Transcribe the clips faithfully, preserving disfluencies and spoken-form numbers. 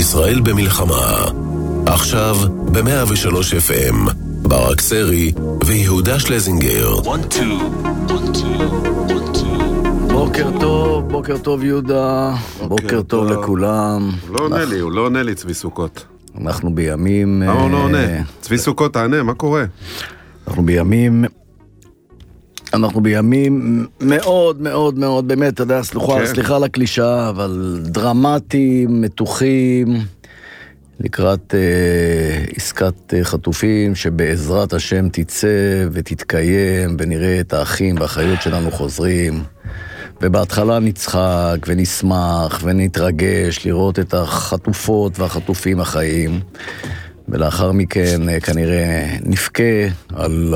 ישראל במלחמה. עכשיו ב-מאה ושלוש אף אם, ברק סרי ויהודה שלזינגר. בוקר טוב, בוקר טוב יהודה, בוקר טוב לכולם. הוא לא עונה לי, הוא לא עונה לי, צבי סוכות. אנחנו בימים... מה הוא לא עונה? צבי סוכות, תענה, מה קורה? אנחנו בימים... אנחנו בימים מאוד מאוד מאוד, באמת, אתה יודע, סליחה, סליחה על הקלישה, אבל דרמטיים, מתוחים, לקראת אה, עסקת אה, חטופים, שבעזרת השם תצא ותתקיים, ונראה את האחים והאחיות שלנו חוזרים. ובהתחלה נצחק ונשמח ונתרגש לראות את החטופות והחטופים החיים, ולאחר מכן אה, כנראה נפקה על...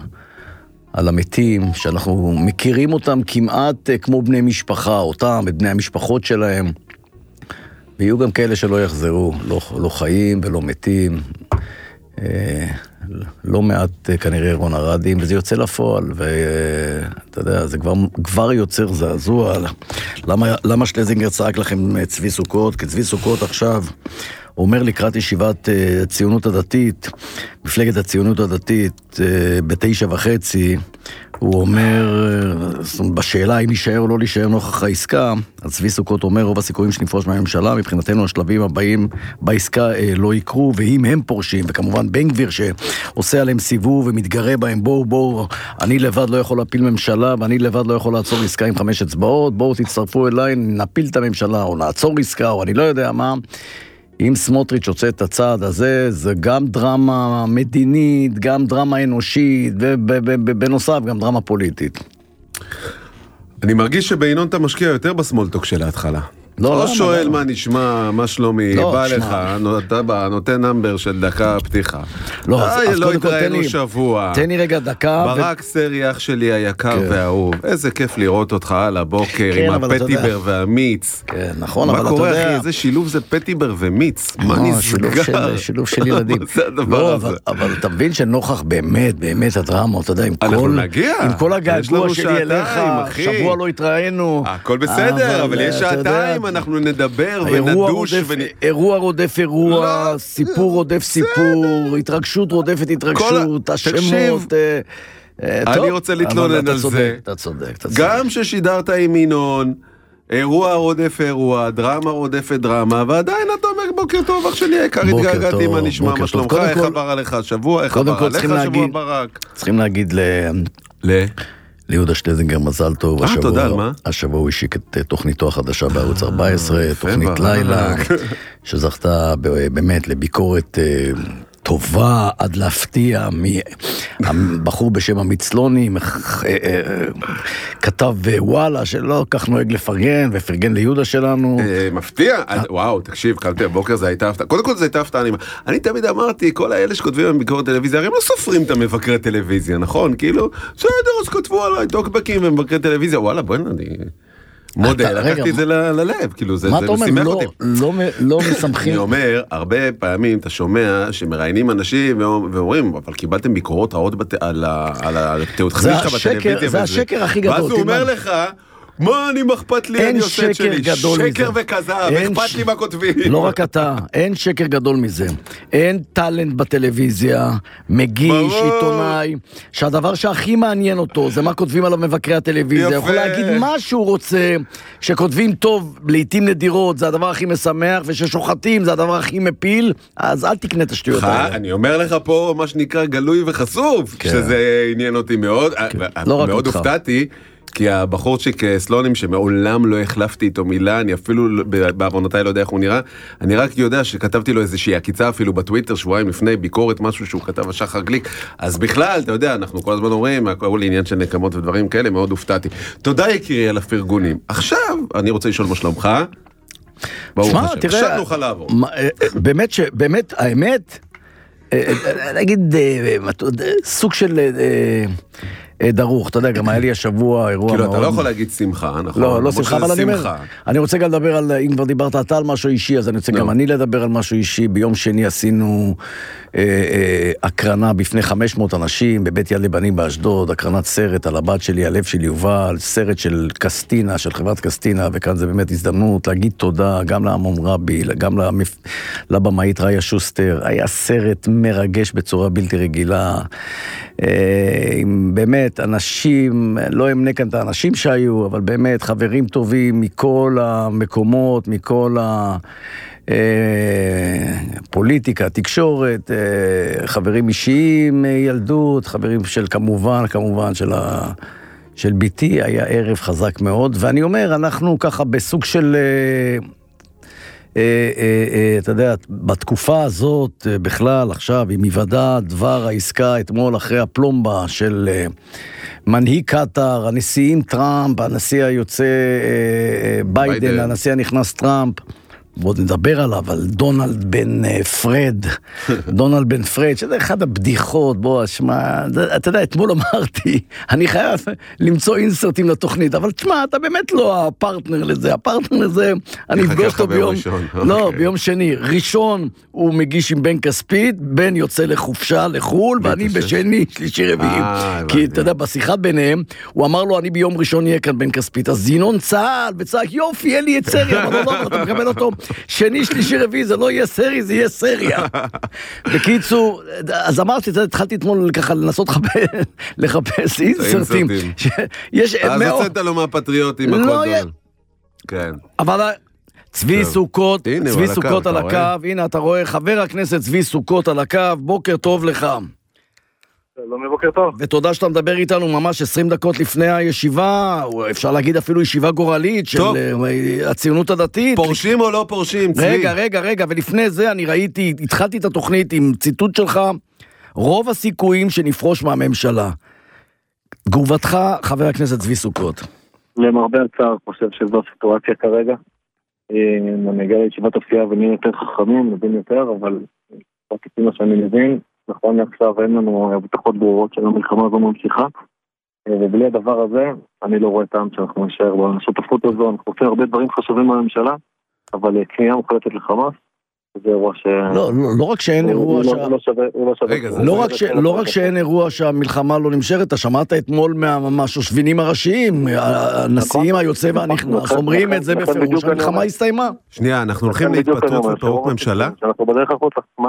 על המתים, שאנחנו מכירים אותם כמעט כמו בני משפחה, אותם, את בני המשפחות שלהם, ויהיו גם כאלה שלא יחזרו, לא, לא חיים ולא מתים, אה, לא מעט כנראה רון הרדים, וזה יוצא לפועל, ואתה יודע, זה כבר, כבר יוצר זעזוע. למה, למה שלזינגר צעק לכם צבי סוכות? כי צבי סוכות עכשיו אומר לקראת ישיבת uh, הציונות הדתית, מפלגת הציונות הדתית, uh, בתשע וחצי, הוא אומר, uh, בשאלה אם יישאר או לא להישאר נוכח העסקה, אז צבי סוכות אומר, רוב הסיכויים שנפרוש מהממשלה, מבחינתנו השלבים הבאים בעסקה uh, לא יקרו, ואם הם פורשים, וכמובן בן גביר שעושה עליהם סיבוב ומתגרה בהם, בואו בואו, אני לבד לא יכול להפיל ממשלה, ואני לבד לא יכול לעצור עסקה עם חמש אצבעות, בואו תצטרפו אליי, נפיל את הממשלה, או נעצור עסקה, או אני לא יודע מה. אם סמוטריץ' עושה את הצעד הזה, זה גם דרמה מדינית, גם דרמה אנושית, ובנוסף גם דרמה פוליטית. אני מרגיש שבעינון אתה משקיע יותר בסמולטוק של ההתחלה. לא שואל מה נשמע, מה שלומי, בא לך, אתה בא, נותן נאמבר של דקה פתיחה. לא התראינו שבוע. תן לי רגע דקה. ברק סרי, אח שלי היקר והאהוב. איזה כיף לראות אותך על הבוקר עם הפטיבר והמיץ. כן, נכון, אבל אתה יודע. מה קורה, אחי? איזה שילוב זה פטיבר ומיץ. מה נסגר? שילוב של ילדים. לא, אבל אתה מבין שנוכח באמת, באמת הדרמה, אתה יודע, עם כל הגעגוע שלי אליך, שבוע לא התראינו. הכל בסדר, אבל יש שעתיים אנחנו נדבר ונדוש. אירוע רודף אירוע, סיפור רודף סיפור, התרגשות רודפת התרגשות, השמות. אני רוצה להתלונן על זה. אתה צודק. גם ששידרת עם ינון, אירוע רודף אירוע, דרמה רודפת דרמה, ועדיין אתה אומר בוקר טוב, אח שלי היקר, התגעגעתי, מה נשמע, מה שלומך, איך עבר עליך השבוע, איך עבר עליך השבוע ברק. צריכים להגיד ל... ליהודה שלזינגר מזל טוב. אה, תודה, על מה? השבוע הוא השיק את תוכניתו החדשה בערוץ ארבע עשרה, תוכנית לילה, שזכתה באמת לביקורת טובה עד להפתיע. הבחור בשם המצלוני כתב וואלה שלא כך נוהג לפרגן, ופרגן ליהודה שלנו. מפתיע? וואו, תקשיב, קלטי הבוקר זה הייתה הפתעה. קודם כל זה הייתה הפתעה. אני תמיד אמרתי, כל האלה שכותבים עם ביקורת טלוויזיה, הרי הם לא סופרים את המבקרי טלוויזיה, נכון? כאילו, בסדר, אז כתבו עליי טוקבקים ומבקרי טלוויזיה, וואלה, בואי נדי... מודה, לקחתי את זה ללב, כאילו זה משימח אותי. לא מסמכים. אני אומר, הרבה פעמים אתה שומע שמראיינים אנשים ואומרים, אבל קיבלתם ביקורות רעות על התיעודכנים שלך בטלוויזיה. זה השקר הכי גדול. ואז הוא אומר לך, מה אני מחפת לי, אני עושה את שלי, שקר וכזב, אכפת לי מה כותבים. לא רק אתה, אין שקר גדול מזה. אין טלנט בטלוויזיה, מגיש, עיתונאי, שהדבר שהכי מעניין אותו זה מה כותבים על מבקרי הטלוויזיה. יכול להגיד מה שהוא רוצה, שכותבים טוב לעתים נדירות, זה הדבר הכי משמח, וששוחטים זה הדבר הכי מפיל, אז אל תקנה את השטויות האלה. אני אומר לך פה מה שנקרא גלוי וחשוף, שזה עניין אותי מאוד, מאוד הופתעתי, כי הבחורצ'יק סלונים שמעולם לא החלפתי איתו מילה, אני אפילו בעוונותיי לא יודע איך הוא נראה, אני רק יודע שכתבתי לו איזושהי עקיצה אפילו בטוויטר שבועיים לפני ביקורת, משהו שהוא כתב השחר גליק, אז בכלל, אתה יודע, אנחנו כל הזמן אומרים, הכל לעניין של נקמות ודברים כאלה, מאוד הופתעתי. תודה יקירי על הפרגונים. עכשיו, אני רוצה לשאול מה שלומך. ברוך השם, עכשיו נוכל לעבור. באמת, באמת, האמת, נגיד, סוג של... דרוך, אתה יודע, גם היה לי השבוע אירוע מאוד... כאילו, אתה לא יכול להגיד שמחה, נכון? לא, לא שמחה, אבל אני אומר, אני רוצה גם לדבר על, אם כבר דיברת אתה על משהו אישי, אז אני רוצה גם אני לדבר על משהו אישי. ביום שני עשינו הקרנה בפני חמש מאות אנשים, בבית יד לבנים באשדוד, הקרנת סרט על הבת שלי, הלב שלי יובל, סרט של קסטינה, של חברת קסטינה, וכאן זה באמת הזדמנות להגיד תודה, גם לעמום רבי, גם לבמאית ראיה שוסטר. היה סרט מרגש בצורה בלתי רגילה, באמת אנשים, לא אמנה כאן את האנשים שהיו, אבל באמת חברים טובים מכל המקומות, מכל הפוליטיקה, תקשורת, חברים אישיים, ילדות, חברים של כמובן, כמובן של ה... של ביתי. היה ערב חזק מאוד, ואני אומר, אנחנו ככה בסוג של... אתה יודע, בתקופה הזאת בכלל עכשיו, עם היוודע דבר העסקה אתמול אחרי הפלומבה של מנהיג קטר, הנשיאים טראמפ, הנשיא היוצא ביידן, הנשיא הנכנס טראמפ, בוא נדבר עליו, על דונלד בן פרד, דונלד בן פרד, שזה אחד הבדיחות, בוא, שמה, אתה יודע, אתמול אמרתי, אני חייב למצוא אינסרטים לתוכנית, אבל תשמע, אתה באמת לא הפרטנר לזה, הפרטנר לזה, אני אפגוש אותו ביום, לא, ביום שני, ראשון הוא מגיש עם בן כספית, בן יוצא לחופשה, לחול, ואני בשני, שלישי רביעי, כי אתה יודע, בשיחה ביניהם, הוא אמר לו, אני ביום ראשון יהיה כאן בן כספית, אז זינון צהל, וצעק, יופי, אין לי את סריה, אבל לא, אתה מקבל אותו, שני, שלישי, רביעי, זה לא יהיה סרי, זה יהיה סריה. בקיצור, אז אמרתי, התחלתי אתמול ככה לנסות לחפש אינסרטים. אז הוצאת לו מהפטריוטים, הכל דול. כן. אבל צבי סוכות, צבי סוכות על הקו, הנה אתה רואה, חבר הכנסת צבי סוכות על הקו, בוקר טוב לך. שלום, בוקר טוב. ותודה שאתה מדבר איתנו ממש עשרים דקות לפני הישיבה, אפשר להגיד אפילו ישיבה גורלית של הציונות הדתית. פורשים או לא פורשים, צבי? רגע, רגע, רגע, ולפני זה אני ראיתי, התחלתי את התוכנית עם ציטוט שלך, רוב הסיכויים שנפרוש מהממשלה. תגובתך, חבר הכנסת צבי סוכות. למרבה הצער, חושב שזו סיטואציה כרגע. אני אגיע לישיבת אופייה ונהיה יותר חכמים, נבין יותר, אבל כפי מה שאני מבין, נכון, עכשיו אין לנו הבטחות ברורות של המלחמה הזו ממשיכה, ובלי הדבר הזה, אני לא רואה טעם שאנחנו נשאר בשותפות הזו. אנחנו עושים הרבה דברים חשובים בממשלה, אבל כניעה מוחלטת לחמאס, זה אירוע ש... לא, לא רק שאין אירוע ש... לא רק שאין אירוע שהמלחמה לא נמשכת, אתה שמעת אתמול מהשושבינים הראשיים, הנשיאים היוצא והנכנס, אומרים את זה בפירוש, המלחמה הסתיימה. שנייה, אנחנו הולכים להתפטרות ופירוק ממשלה? אנחנו בדרך החוצה, מה?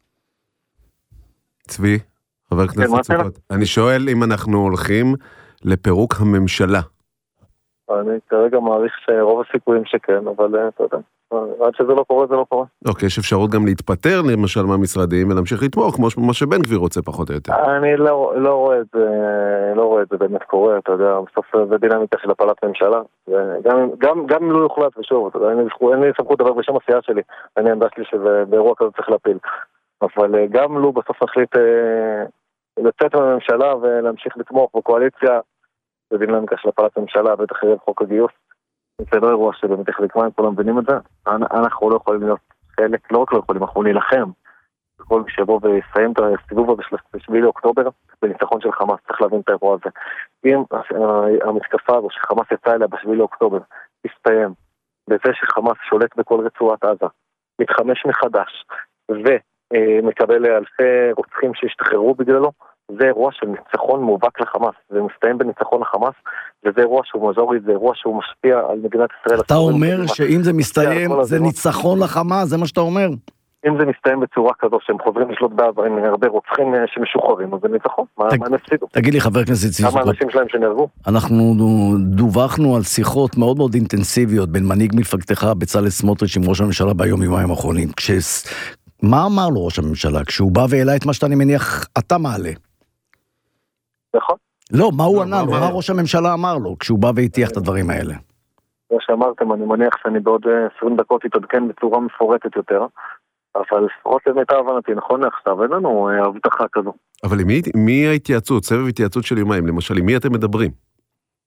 צבי, חבר הכנסת סוכות, אני שואל אם אנחנו הולכים לפירוק הממשלה. אני כרגע מעריך שרוב הסיכויים שכן, אבל אתה יודע, עד שזה לא קורה, זה לא קורה. אוקיי, יש אפשרות גם להתפטר למשל מהמשרדים ולהמשיך לתמוך, כמו מה שבן גביר רוצה פחות או יותר. אני לא, לא רואה את זה, לא רואה את זה באמת קורה, אתה יודע, בסוף זה דינמיקה של הפלת ממשלה, וגם, גם, גם אם לא יוחלט, ושוב, אתה יודע, אין לי סמכות דבר בשם הסיעה שלי, אני עמדה שלי שזה באירוע כזה צריך להפיל. אבל גם לו בסוף נחליט אה, לצאת מהממשלה ולהמשיך לתמוך בקואליציה, זה דינמיקה של הפלת הממשלה, בטח יהיה חוק הגיוס. זה לא אירוע שבאמת יחליק מים, כולם מבינים את זה. אנחנו לא יכולים להיות חלק, לא רק לא יכולים, אנחנו נילחם. כל מי שבוא ויסיים את הסיבוב הזה של השביעי לאוקטובר, בניצחון של חמאס, צריך להבין את האירוע הזה. אם המתקפה הזו שחמאס יצא אליה בשביעי לאוקטובר, תסתיים בזה שחמאס שולט בכל רצועת עזה, מתחמש מחדש, ו... מקבל אלפי רוצחים שהשתחררו בגללו, זה אירוע של ניצחון מובהק לחמאס, זה מסתיים בניצחון לחמאס, וזה אירוע שהוא מז'ורי, זה אירוע שהוא משפיע על מדינת ישראל. אתה אומר שאם זה מסתיים, זה ניצחון לחמאס, זה מה שאתה אומר? אם זה מסתיים בצורה כזו שהם חוזרים לשלוט בעזה עם הרבה רוצחים שמשוחררים, אז זה ניצחון, מה הם הפסידו? תגיד לי חבר הכנסת צבי סוכות, כמה אנשים שלהם שנהרגו? אנחנו דווחנו על שיחות מאוד מאוד אינטנסיביות בין מנהיג מפלגתך בצלאל סמוטריץ' עם ראש הממשלה ביום יומיים האחרונים. מה אמר לו ראש הממשלה כשהוא בא והעלה את מה שאתה אני מניח אתה מעלה? נכון. לא, מה הוא ענה לו? מה ראש הממשלה אמר לו כשהוא בא והטיח את הדברים האלה? כמו שאמרתם, אני מניח שאני בעוד עשרים דקות יתעדכן בצורה מפורטת יותר, אבל לפחות למיטב הבנתי, נכון לעכשיו, אין לנו הבטחה כזו. אבל מי ההתייעצות, סבב התייעצות של יומיים, למשל, עם מי אתם מדברים?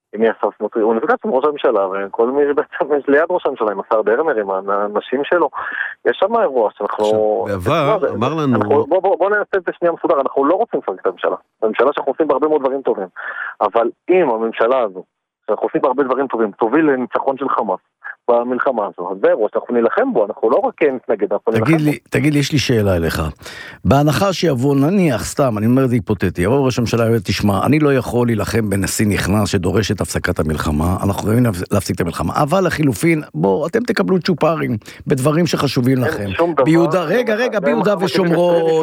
עם מי השר סמוטריץ', הוא נפגש עם ראש הממשלה, וכל מי בעצם יש ליד ראש הממשלה, עם השר דרמר, עם האנשים שלו, יש שם אירוע שאנחנו... בעבר אמר לנו... בוא נעשה את זה שנייה מסודר, אנחנו לא רוצים לפרק את הממשלה, הממשלה שאנחנו עושים בהרבה מאוד דברים טובים, אבל אם הממשלה הזו, שאנחנו עושים בהרבה דברים טובים, תוביל לניצחון של חמאס, במלחמה הזו, אז זה אירוע שאנחנו נלחם בו, אנחנו לא רק נתנגד, אנחנו נלחם בו. תגיד לי, יש לי שאלה אליך. בהנחה שיבוא, נניח, סתם, אני אומר את זה היפותטי, יבוא ראש הממשלה, תשמע, אני לא יכול להילחם בנשיא נכנס שדורש את הפסקת המלחמה, אנחנו חייבים להפסיק את המלחמה, אבל לחילופין, בוא, אתם תקבלו צ'ופרים בדברים שחשובים לכם. ביהודה, רגע, רגע, ביהודה ושומרון,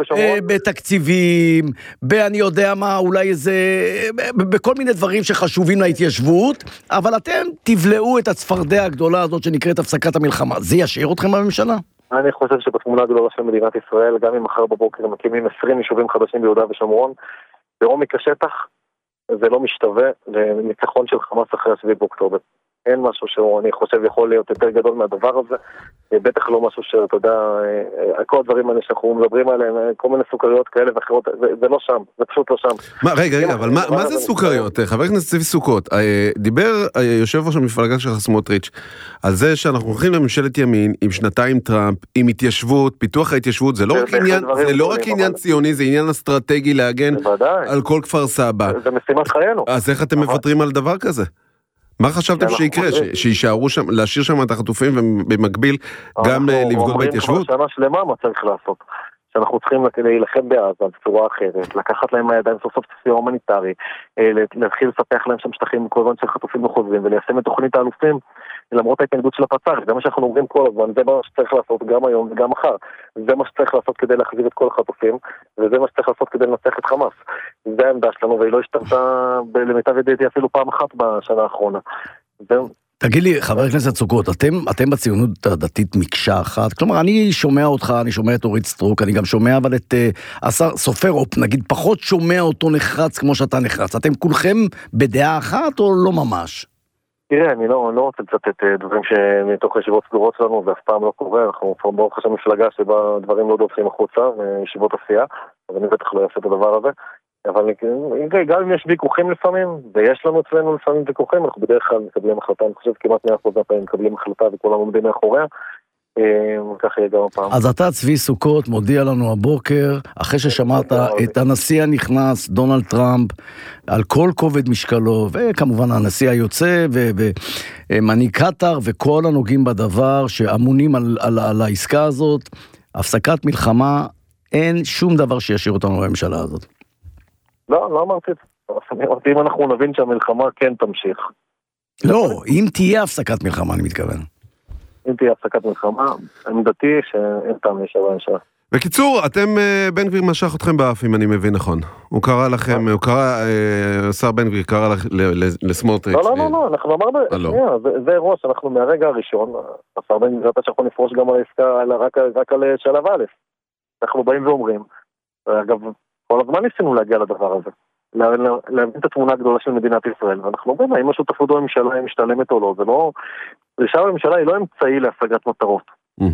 בתקציבים, אני יודע מה, אולי איזה, בכל מיני דברים שחשובים להתיישבות, אבל אתם תבלעו את הצפרדע הגדולה הזאת שנקראת הפסקת המלחמה. זה ישאיר אתכם בממשלה? אני חושב שבתמונה הגדולה של מדינת ישראל, גם אם מחר בבוקר מקימים עשרים יישובים חדשים ביהודה ושומרון, בעומק השטח, זה לא משתווה לניצחון של חמאס אחרי השביעי באוקטובר. אין משהו שאני חושב יכול להיות יותר גדול מהדבר הזה, בטח לא משהו שאתה יודע, כל הדברים האלה שאנחנו מדברים עליהם, כל מיני סוכריות כאלה ואחרות, זה, זה לא שם, זה פשוט לא שם. מה, רגע, רגע, אבל מה, מה זה סוכריות? חבר הכנסת צבי סוכות, דיבר יושב ראש המפלגה של סמוטריץ' על זה שאנחנו הולכים לממשלת ימין עם שנתיים טראמפ, עם התיישבות, פיתוח ההתיישבות, זה לא רק עניין, זה לא רק עניין ציוני, זה עניין אסטרטגי להגן על כל כפר סבא. זה משימת חיינו. אז איך אתם מוותרים על דבר כזה? מה חשבתם שיקרה? שישארו שם, להשאיר שם את החטופים ובמקביל גם לפגוע בהתיישבות? אנחנו אומרים שנה שלמה מה צריך לעשות. שאנחנו צריכים להילחם בעזה בצורה אחרת, לקחת להם מהידיים סוף סוף סיוע הומניטרי, להתחיל לספח להם שם שטחים כל הזמן של חטופים וחוזרים, וליישם את תוכנית האלופים למרות ההתנגדות של הפצ"ר. זה מה שאנחנו אומרים כל הזמן, זה מה שצריך לעשות גם היום וגם מחר. זה מה שצריך לעשות כדי להחזיר את כל החטופים, וזה מה שצריך לעשות כדי לנצח את חמאס. זה העמדה שלנו, והיא לא השתנתה למיטב ידיעתי אפילו פעם אחת בשנה האחרונה. זהו. תגיד לי, חבר הכנסת סוכות, אתם, אתם בציונות הדתית מקשה אחת, כלומר, אני שומע אותך, אני שומע את אורית סטרוק, אני גם שומע אבל את uh, השר סופרופ, נגיד, פחות שומע אותו נחרץ כמו שאתה נחרץ. אתם כולכם בדעה אחת או לא ממש? תראה, אני לא, לא רוצה לצטט דברים שמתוך ישיבות סגורות שלנו, זה אף פעם לא קורה, אנחנו כבר ברוך השם מפלגה שבה דברים לא דורשים החוצה, ישיבות עשייה, אז אני בטח לא אעשה את הדבר הזה. אבל גם אם יש ויכוחים לפעמים, ויש לנו אצלנו לפעמים ויכוחים, אנחנו בדרך כלל מקבלים החלטה, אני חושב כמעט מאה אחוז הפעמים מקבלים החלטה וכולם עומדים מאחוריה, כך יהיה גם הפעם. אז אתה צבי סוכות מודיע לנו הבוקר, אחרי ששמעת את הנשיא הנכנס, דונלד טראמפ, על כל כובד משקלו, וכמובן הנשיא היוצא, ומנהיג קטר, וכל הנוגעים בדבר שאמונים על, על, על העסקה הזאת, הפסקת מלחמה, אין שום דבר שישאיר אותנו בממשלה הזאת. לא, לא אמרתי את זה. אם אנחנו נבין שהמלחמה כן תמשיך. לא, אם תהיה הפסקת מלחמה, אני מתכוון. אם תהיה הפסקת מלחמה, עמדתי שאין טעם להישאר בממשלה. בקיצור, אתם, בן גביר משך אתכם באף, אם אני מבין נכון. הוא קרא לכם, הוא קרא, שר בן גביר קרא לסמוטריץ'. לא, לא, לא, אנחנו אמרנו, זה אירוע שאנחנו מהרגע הראשון, השר בן גביר, שאנחנו נפרוש גם על העסקה, רק על שלב א'. אנחנו באים ואומרים, אגב, כל הזמן ניסינו להגיע לדבר הזה, להבין את התמונה הגדולה של מדינת ישראל, ואנחנו אומרים, האם השותפות הממשלה היא משתלמת או לא, זה לא, דרישה בממשלה היא לא אמצעי להשגת מטרות.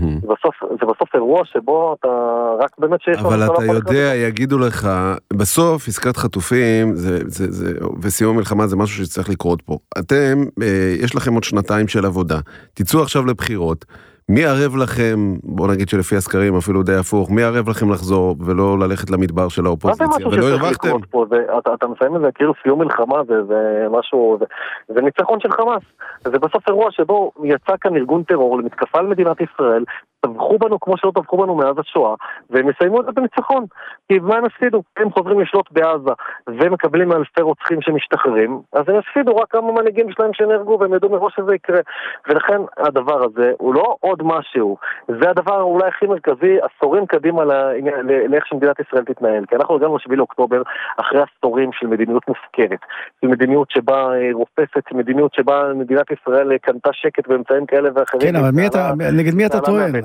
זה בסוף אירוע שבו אתה רק באמת שיש... אבל אתה יודע, יגידו לך, בסוף עסקת חטופים וסיום המלחמה זה משהו שצריך לקרות פה. אתם, יש לכם עוד שנתיים של עבודה, תצאו עכשיו לבחירות, מי ערב לכם, בוא נגיד שלפי הסקרים אפילו די הפוך, מי ערב לכם לחזור ולא ללכת למדבר של האופוזיציה, ולא הרווחתם? אתה מסיים את זה, כאילו סיום מלחמה זה משהו, זה ניצחון של חמאס. זה בסוף אירוע שבו יצא כאן ארגון טרור למתקפה על מדינת ישראל, טבחו בנו כמו שלא טבחו בנו מאז השואה, והם יסיימו את זה בניצחון. כי מה הם הפסידו? הם חוזרים לשלוט בעזה, ומקבלים אלפי רוצחים שמשתחררים, אז הם הפסידו רק כמה מנהיגים שלהם שנהרגו, והם ידעו מראש שזה יקרה. ולכן הדבר הזה הוא לא עוד משהו, זה הדבר אולי הכי מרכזי, עשורים קדימה לאיך שמדינת ישראל תתנהל. כי אנחנו הגענו לשביעי לאוקטובר, אחרי עשורים של מדיניות מופקרת, של מדיניות שבה רופסת, מדיניות שבה מדינת ישראל קנתה שקט באמצעים כאלה ואחרים. כן, אבל מי אתה, נגד מי אתה טוען?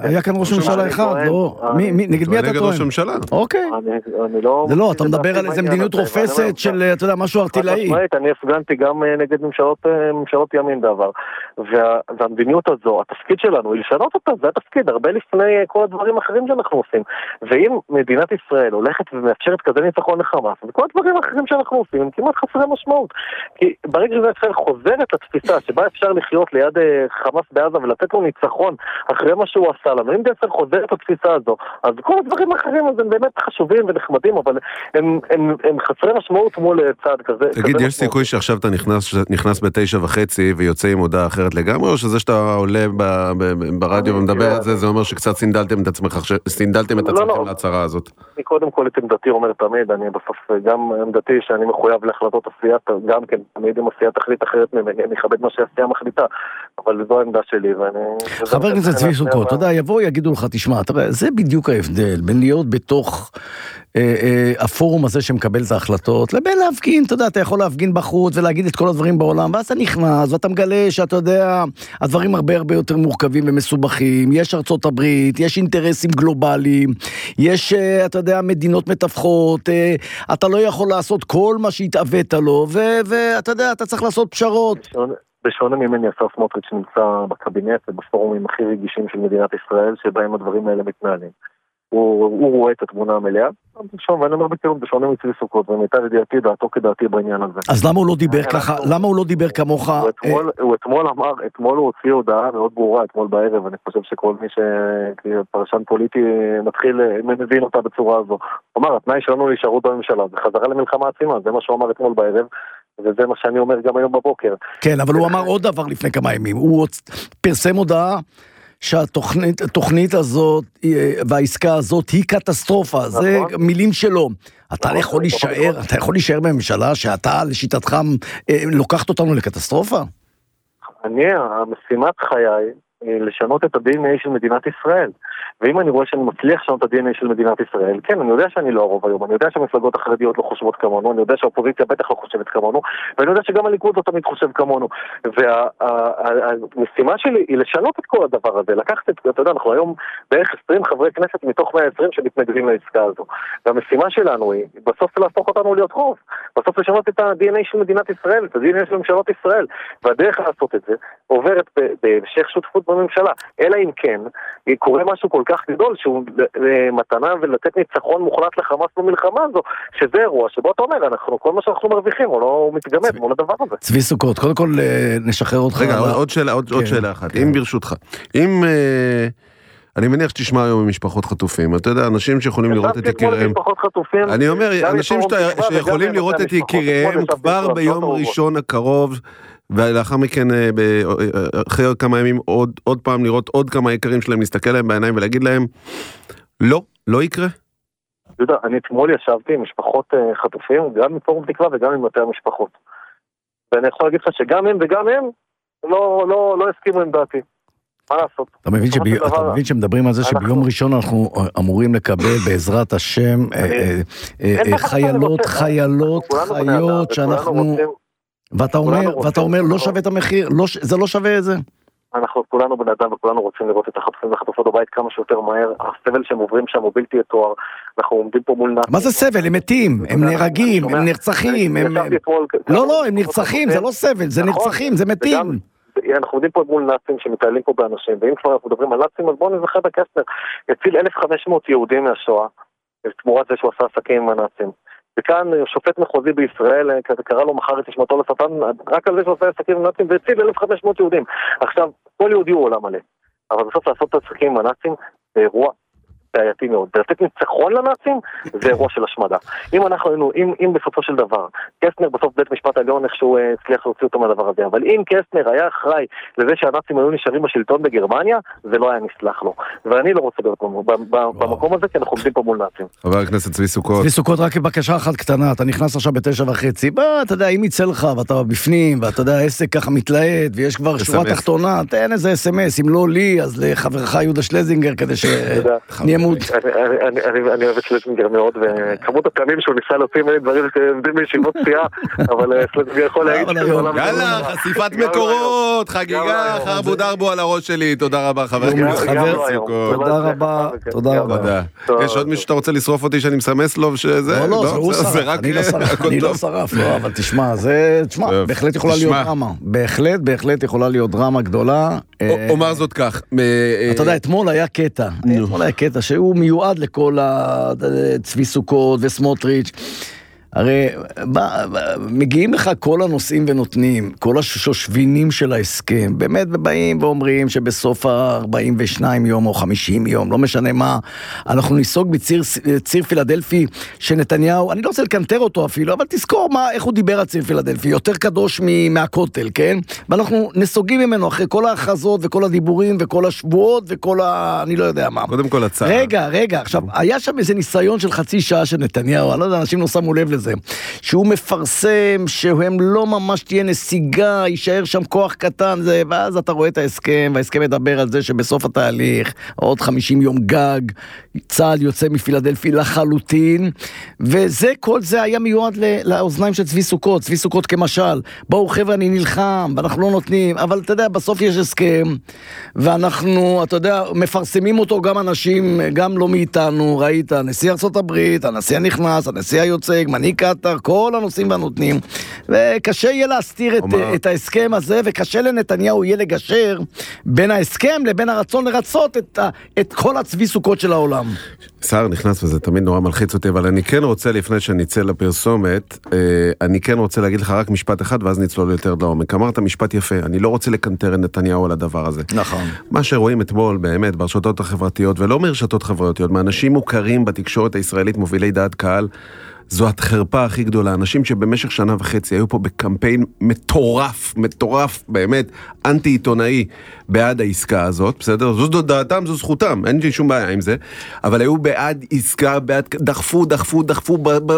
היה כאן ראש ממשלה אחד, לא, נגד מי אתה טוען? נגד ראש הממשלה. אוקיי. זה לא, אתה מדבר על איזה מדיניות רופסת של, אתה יודע, משהו ארטילאי. אני הפגנתי גם נגד ממשלות ימין בעבר, והמדיניות הזו, התפקיד שלנו היא לשנות אותה, זה התפקיד, הרבה לפני כל הדברים האחרים שאנחנו עושים. ואם מדינת ישראל הולכת ומאפשרת כזה ניצחון לחמאס, וכל הדברים האחרים שאנחנו עושים הם כמעט חסרי משמעות. כי ברגע שמדינת ישראל חוזרת לתפיסה שבה אפשר לחיות ליד חמאס בעזה ולתת לו ניצחון אחרי מה שהוא עשה לנו, אם מדינת ישראל חוזרת לתפיסה הזו, אז כל הדברים האחרים הם באמת חשובים ונחמדים, אבל הם, הם, הם חסרי משמעות מול צעד כזה. תגיד, יש סיכוי שעכשיו אתה נכנס, נכנס בתשע וחצי ויוצא עם הודעה אחרת לגמרי, או שזה שאתה עולה ברדיו ומדבר על זה, זה אומר שקצת סינדלתם את עצמך, סינדלתם את עצמכם להצהרה הזאת? אני קודם כל את עמדתי אומר תמיד, אני בסוף גם עמדתי שאני מחויב להחלטות עשייה, גם כן, תמיד אם עשייה תחליט אחרת ממני, אני אכבד מה שעשייה מחליטה, אבל זו העמדה שלי, ואני... חבר הכנסת צבי סוכות, אתה יודע, יבואו יגידו לך, תשמע, זה בדיוק ההבדל, בין להיות בתוך הפורום הזה שמקבל את ההחלטות, לבין להפגין, אתה יודע, אתה יכול להפגין בחוץ ולהגיד את כל הדברים בעולם, ואז אתה נכנס, ואתה מגלה שאתה יודע, הדברים הרבה הרבה יותר מורכבים ומסובכים, יש ארצות הברית, יש אינטרסים גלובליים, יש, אתה יודע, מדינות מתווכות, אתה לא יכול לעשות כל מה שהתאבאת לו, ואתה יודע, אתה צריך לעשות פשרות. בשונה ממני, השר סמוטריץ' נמצא בקבינט ובפורומים הכי רגישים של מדינת ישראל, שבהם הדברים האלה מתנהלים. הוא, הוא רואה את התמונה המלאה, ואני אומר בכנות, בשונה מצבי סוכות, ומיטב ידיעתי דעתו כדעתי בעניין הזה. אז למה הוא לא דיבר ככה? למה הוא לא דיבר כמוך? הוא אתמול אמר, אתמול הוא הוציא הודעה מאוד ברורה, אתמול בערב, אני חושב שכל מי שפרשן פוליטי מתחיל, מבין אותה בצורה הזו. הוא אמר, התנאי שלנו להישארות בממשלה, זה חזרה למלחמה עצימה, זה מה שהוא אמר אתמול בערב, וזה מה שאני אומר גם היום בבוקר. כן, אבל הוא אמר עוד דבר לפני כמה ימים, הוא פרסם הודעה, שהתוכנית התוכנית הזאת והעסקה הזאת היא קטסטרופה, זה מילים שלו. אתה יכול להישאר, אתה יכול להישאר בממשלה שאתה לשיטתך לוקחת אותנו לקטסטרופה? אני, המשימת חיי לשנות את ה-די אן איי של מדינת ישראל. ואם אני רואה שאני מצליח לשנות את ה-די אן איי של מדינת ישראל, כן, אני יודע שאני לא הרוב היום, אני יודע שהמפלגות החרדיות לא חושבות כמונו, אני יודע שהאופוזיציה בטח לא חושבת כמונו, ואני יודע שגם הליכוד לא תמיד חושב כמונו. והמשימה שלי היא לשנות את כל הדבר הזה, לקחת את, אתה יודע, אנחנו היום בערך עשרים חברי כנסת מתוך מאה ועשרים שמתנגדים לעסקה הזו. והמשימה שלנו היא, בסוף להפוך אותנו להיות רוב, בסוף לשנות את ה-די אן איי של מדינת ישראל, את ה-די אן איי של ממשלות ישראל, והדרך לעשות את זה עוברת בהמשך שותפות בממשלה. אלא אם כן, קורה משהו כל כך גדול שהוא מתנה ולתת ניצחון מוחלט לחמאס במלחמה הזו, שזה אירוע שבו אתה אומר, אנחנו, כל מה שאנחנו מרוויחים, הוא לא מתגמד מול הדבר הזה. צבי סוכות, קודם כל נשחרר אותך. רגע, עוד שאלה, עוד שאלה אחת. אם ברשותך, אם... אני מניח שתשמע היום ממשפחות חטופים, אתה יודע, אנשים שיכולים לראות את יקיריהם, אני אומר, אנשים שיכולים לראות את יקיריהם כבר ביום ראשון הקרוב, ולאחר מכן, אחרי כמה ימים, עוד, עוד פעם לראות עוד כמה יקרים שלהם, להסתכל להם בעיניים ולהגיד להם, לא, לא יקרה. יודע, אני אתמול ישבתי עם משפחות חטופים, גם מפורום תקווה וגם עם מטה המשפחות. ואני יכול להגיד לך שגם הם וגם הם לא, לא, לא הסכימו עם דעתי. מה לעשות? אתה מבין, שבי... אתה דבר... מבין שמדברים על זה אנחנו... שביום ראשון אנחנו אמורים לקבל בעזרת השם חיילות, חיילות, חיות שאנחנו... ואתה אומר, ואתה אומר, לא שווה את המחיר, זה לא שווה את זה. אנחנו כולנו בני אדם וכולנו רוצים לראות את החטופים והחטופות בבית כמה שיותר מהר. הסבל שהם עוברים שם הוא בלתי יתואר. אנחנו עומדים פה מול נאצים. מה זה סבל? הם מתים, הם נהרגים, הם נרצחים. לא, לא, הם נרצחים, זה לא סבל, זה נרצחים, זה מתים. אנחנו עומדים פה מול נאצים שמתעלים פה באנשים, ואם כבר אנחנו מדברים על נאצים, אז בואו נזכר בקסטנר. הציל אלף וחמש מאות יהודים מהשואה, תמורת זה שהוא עשה עסקים עם הנאצים. וכאן שופט מחוזי בישראל, קרא לו מחר את נשמתו לשטן, רק על זה שעושה עסקים עם נאצים, והציל אלף וחמש מאות יהודים. עכשיו, כל יהודי הוא עולם מלא. אבל בסוף לעשות את העסקים עם הנאצים, זה אירוע בעייתי מאוד. ולתת ניצחון לנאצים, זה אירוע של השמדה. אם אנחנו היינו, אם, אם בסופו של דבר, קסטנר בסוף בית משפט העליון איכשהו הצליח להוציא אותו מהדבר הזה, אבל אם קסטנר היה אחראי לזה שהנאצים היו נשארים בשלטון בגרמניה, זה לא היה נסלח לו. ואני לא רוצה להיות במקום הזה, כי אנחנו עובדים פה מול נאצים. חבר הכנסת צבי סוכות. צבי סוכות, רק בקשה אחת קטנה, אתה נכנס עכשיו בתשע וחצי, בא, אתה יודע, אם יצא לך, ואתה בפנים, ואתה יודע, העסק ככה מתלהט, ויש כבר שורה תחתונה, תן איזה אס אם אס, אם לא לי, אז לחברך יהודה שלזינגר, כדי שנהיה שלמות. אני אוהב את שלטינגר מאוד, וכמות הפעמים שהוא ניסה להוציא ממני דברים שעומדים בישיבות סיעה, אבל שלטינגר יכול להגיד יאללה, חשיפת מקורות, חגיגה, חרבו דרבו על הראש שלי, תודה רבה חבר הכנסת סוכות. תודה רבה, תודה רבה. יש עוד מישהו שאתה רוצה לשרוף אותי שאני מסמס לו שזה? לא, לא, הוא שרף, אני לא שרף, לא, אבל תשמע, זה, תשמע, בהחלט יכולה להיות דרמה, בהחלט, בהחלט יכולה להיות דרמה גדולה. אומר זאת כך. אתה יודע, אתמול היה קטע, אתמול היה קטע שהוא מיועד לכל הצבי סוכות וסמוטריץ'. הרי בא, מגיעים לך כל הנושאים ונותנים, כל השושבינים של ההסכם, באמת באים ואומרים שבסוף ה-ארבעים ושניים יום או חמישים יום, לא משנה מה, אנחנו ניסוג בציר ציר פילדלפי שנתניהו, אני לא רוצה לקנטר אותו אפילו, אבל תזכור מה, איך הוא דיבר על ציר פילדלפי, יותר קדוש מהכותל, כן? ואנחנו נסוגים ממנו אחרי כל ההכרזות וכל הדיבורים וכל השבועות וכל ה... אני לא יודע מה. קודם כל הצעה. רגע, רגע, עכשיו, היה שם איזה ניסיון של חצי שעה של נתניהו, אני לא יודע, אנשים לא שמו לב לזה. שהוא מפרסם שהם לא ממש תהיה נסיגה, יישאר שם כוח קטן, זה, ואז אתה רואה את ההסכם, וההסכם מדבר על זה שבסוף התהליך, עוד חמישים יום גג, צה"ל יוצא מפילדלפי לחלוטין, וזה, כל זה היה מיועד לאוזניים של צבי סוכות, צבי סוכות כמשל, בואו חבר'ה אני נלחם, ואנחנו לא נותנים, אבל אתה יודע, בסוף יש הסכם, ואנחנו, אתה יודע, מפרסמים אותו גם אנשים, גם לא מאיתנו, ראית, נשיא ארצות הברית, הנשיא הנכנס, הנשיא היוצא, מנהיג קטר, כל הנושאים והנותנים, וקשה יהיה להסתיר את, את ההסכם הזה, וקשה לנתניהו יהיה לגשר בין ההסכם לבין הרצון לרצות את, את כל הצבי סוכות של העולם. שר נכנס וזה תמיד נורא מלחיץ אותי, אבל אני כן רוצה לפני שנצא לפרסומת, אני כן רוצה להגיד לך רק משפט אחד, ואז נצלול יותר לעומק. אמרת משפט יפה, אני לא רוצה לקנטר את נתניהו על הדבר הזה. נכון. מה שרואים אתמול באמת ברשתות החברתיות, ולא מרשתות חברתיות, מאנשים מוכרים בתקשורת הישראלית מובילי דעת קהל, זו החרפה הכי גדולה. אנשים שבמשך שנה וחצי היו פה בקמפיין מטורף, מטורף, באמת, אנטי-עיתונאי בעד העסקה הזאת, בסדר? זו דעתם, זו זכותם, אין לי שום בעיה עם זה, אבל היו בעד עסקה, בעד, דחפו, דחפו, דחפו,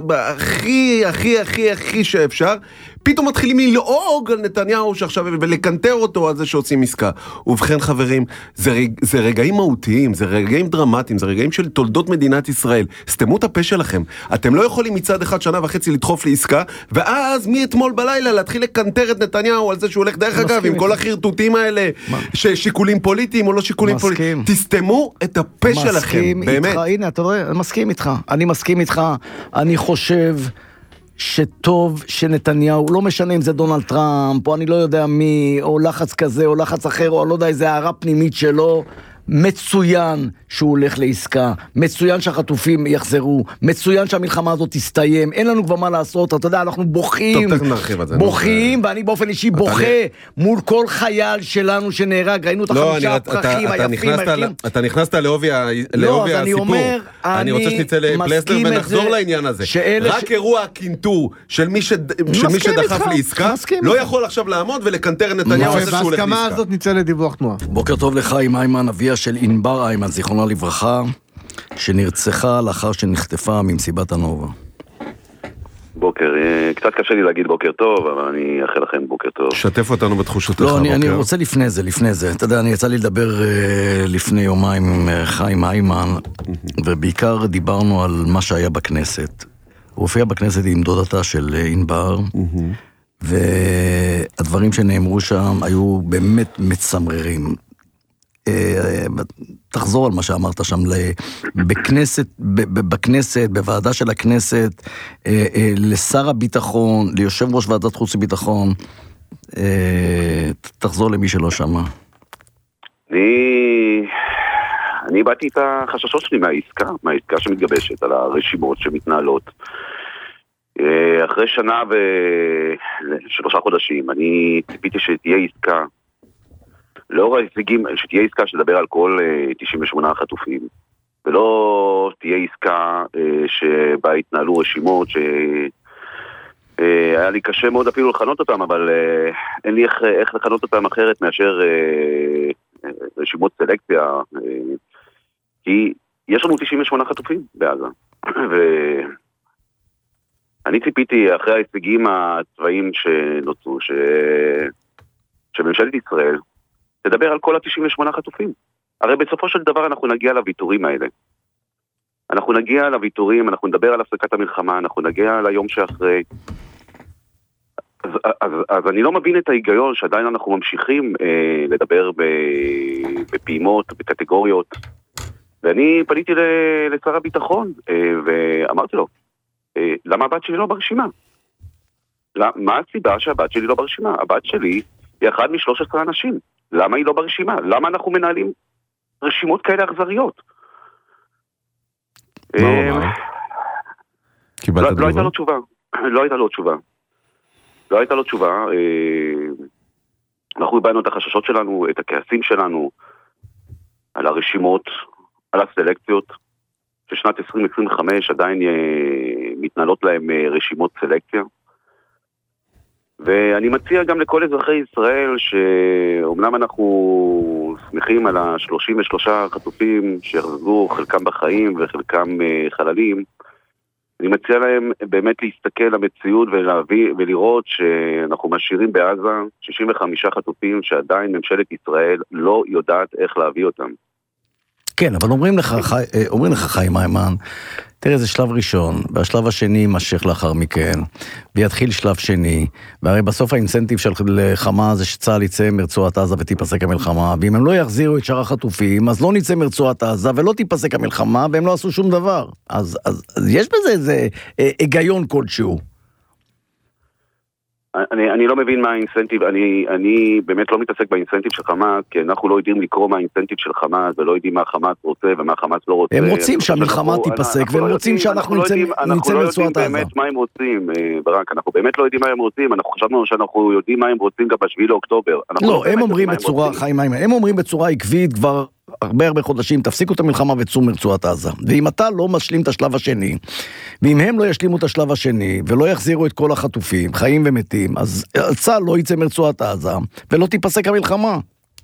הכי, הכי, הכי, הכי שאפשר, פתאום מתחילים ללעוג על נתניהו שעכשיו, ולקנטר אותו על זה שעושים עסקה. ובכן חברים, זה, רגע, זה רגעים מהותיים, זה רגעים דרמטיים, זה רגעים של תולדות מדינת ישראל. סתמו את הפה שלכם. אתם לא יכולים מצד אחד שנה וחצי לדחוף לעסקה, ואז מאתמול בלילה להתחיל לקנטר את נתניהו על זה שהוא הולך דרך אגב, עם כל החרטוטים האלה, ששיקולים פוליטיים או לא שיקולים פוליטיים. תסתמו את הפה שלכם, באמת. הנה, אתה רואה, אני מסכים איתך. אני מסכים איתך. אני חושב שטוב שנתניהו, לא משנה אם זה דונלד טראמפ, או אני לא יודע מי, או לחץ כזה, או לחץ אחר, או לא יודע איזה הערה פנימית שלו, מצוין שהוא הולך לעסקה, מצוין שהחטופים יחזרו, מצוין שהמלחמה הזאת תסתיים, אין לנו כבר מה לעשות, אתה יודע, אנחנו בוכים, בוכים, ואני באופן אישי בוכה מול כל חייל שלנו שנהרג, ראינו את החמישה הפרחים היפים. אתה נכנסת לעובי הסיפור, אני רוצה שנצא לפלסטר ונחזור לעניין הזה, רק אירוע הקינטור של מי שדחף לעסקה, לא יכול עכשיו לעמוד ולקנטר נתניהו הזה שהוא הולך לעסקה. בהסכמה הזאת נצא לדיווח תנועה. בוקר טוב לך עם איימן, אביה של ענבר איימן, זיכרונה לברכה, שנרצחה לאחר שנחטפה ממסיבת הנובה. בוקר, קצת קשה לי להגיד בוקר טוב, אבל אני אאחל לכם בוקר טוב. שתף אותנו בתחושתך לא, בוקר. אני, אני רוצה לפני זה, לפני זה. אתה יודע, אני יצא לי לדבר uh, לפני יומיים עם uh, חיים איימן, ובעיקר דיברנו על מה שהיה בכנסת. הוא הופיע בכנסת עם דודתה של ענבר, והדברים שנאמרו שם היו באמת מצמררים. תחזור על מה שאמרת שם בכנסת, בכנסת, בוועדה של הכנסת, לשר הביטחון, ליושב ראש ועדת חוץ וביטחון, תחזור למי שלא שמע. אני אני באתי את החששות שלי מהעסקה, מהעסקה שמתגבשת, על הרשימות שמתנהלות. אחרי שנה ושלושה חודשים, אני ציפיתי שתהיה עסקה, לאור ההישגים, שתהיה עסקה שתדבר על כל תשעים ושמונה החטופים, ולא תהיה עסקה שבה התנהלו רשימות שהיה לי קשה מאוד אפילו לכנות אותם, אבל אין לי איך, איך לכנות אותם אחרת מאשר רשימות סלקציה, כי יש לנו תשעים ושמונה חטופים בעזה, ואני ציפיתי אחרי ההישגים הצבאיים שנוצרו, ש... שממשלת ישראל תדבר על כל ה-תשעים ושמונה חטופים. הרי בסופו של דבר אנחנו נגיע לוויתורים האלה. אנחנו נגיע לוויתורים, אנחנו נדבר על הפסקת המלחמה, אנחנו נגיע ליום שאחרי. אז, אז, אז אני לא מבין את ההיגיון שעדיין אנחנו ממשיכים אה, לדבר בפעימות, בקטגוריות. ואני פניתי לשר הביטחון אה, ואמרתי לו, אה, למה הבת שלי לא ברשימה? מה הסיבה שהבת שלי לא ברשימה? הבת שלי היא אחד משלוש עשרה אנשים. למה היא לא ברשימה? למה אנחנו מנהלים רשימות כאלה אכזריות? מה הוא אמר? קיבלת תגובה? לא הייתה לו תשובה. לא הייתה לו תשובה. לא הייתה לו תשובה. אנחנו הבאנו את החששות שלנו, את הכעסים שלנו, על הרשימות, על הסלקציות. ששנת עשרים עשרים וחמש עדיין מתנהלות להם רשימות סלקציה. ואני מציע גם לכל אזרחי ישראל שאומנם אנחנו שמחים על ה-שלושים ושלושה חטופים שהחזרו חלקם בחיים וחלקם חללים, אני מציע להם באמת להסתכל למציאות ולהביא, ולראות שאנחנו משאירים בעזה שישים וחמישה חטופים שעדיין ממשלת ישראל לא יודעת איך להביא אותם. כן, אבל אומרים לך, אומרים לך חיים היימן, תראה, זה שלב ראשון, והשלב השני יימשך לאחר מכן, ויתחיל שלב שני, והרי בסוף האינסנטיב של חמה זה שצה"ל יצא מרצועת עזה ותיפסק המלחמה, ואם הם לא יחזירו את שאר החטופים, אז לא נצא מרצועת עזה ולא תיפסק המלחמה, והם לא עשו שום דבר. אז, אז, אז יש בזה איזה היגיון כלשהו. אני, אני לא מבין מה האינסנטיב, אני, אני באמת לא מתעסק באינסנטיב של חמאס, כי אנחנו לא יודעים לקרוא מה האינסנטיב של חמאס, ולא יודעים מה חמאס רוצה ומה חמאס לא רוצה. הם רוצים שהמלחמה תיפסק, והם רוצים שאנחנו נצא מרצועת עזה. אנחנו לא יודעים באמת מה הם רוצים, ברק, אנחנו באמת לא יודעים מה הם רוצים, אנחנו חשבנו שאנחנו יודעים מה הם רוצים גם בשביעי לאוקטובר. לא, הם אומרים בצורה, חיים היימן, הם אומרים בצורה עקבית כבר הרבה הרבה חודשים, תפסיקו את המלחמה וצאו מרצועת עזה. ואם אתה לא משלים את השלב השני, ואם הם לא ישלימו את השלב השני, ולא יחזירו את כל החטופים, חיים ומתים, אז צה"ל לא יצא מרצועת עזה, ולא תיפסק המלחמה.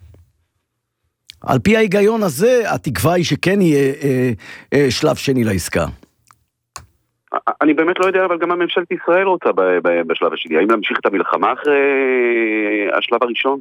על פי ההיגיון הזה, התקווה היא שכן יהיה אה, אה, שלב שני לעסקה. אני באמת לא יודע, אבל גם הממשלת ישראל רוצה בשלב השני. האם להמשיך את המלחמה אחרי השלב הראשון?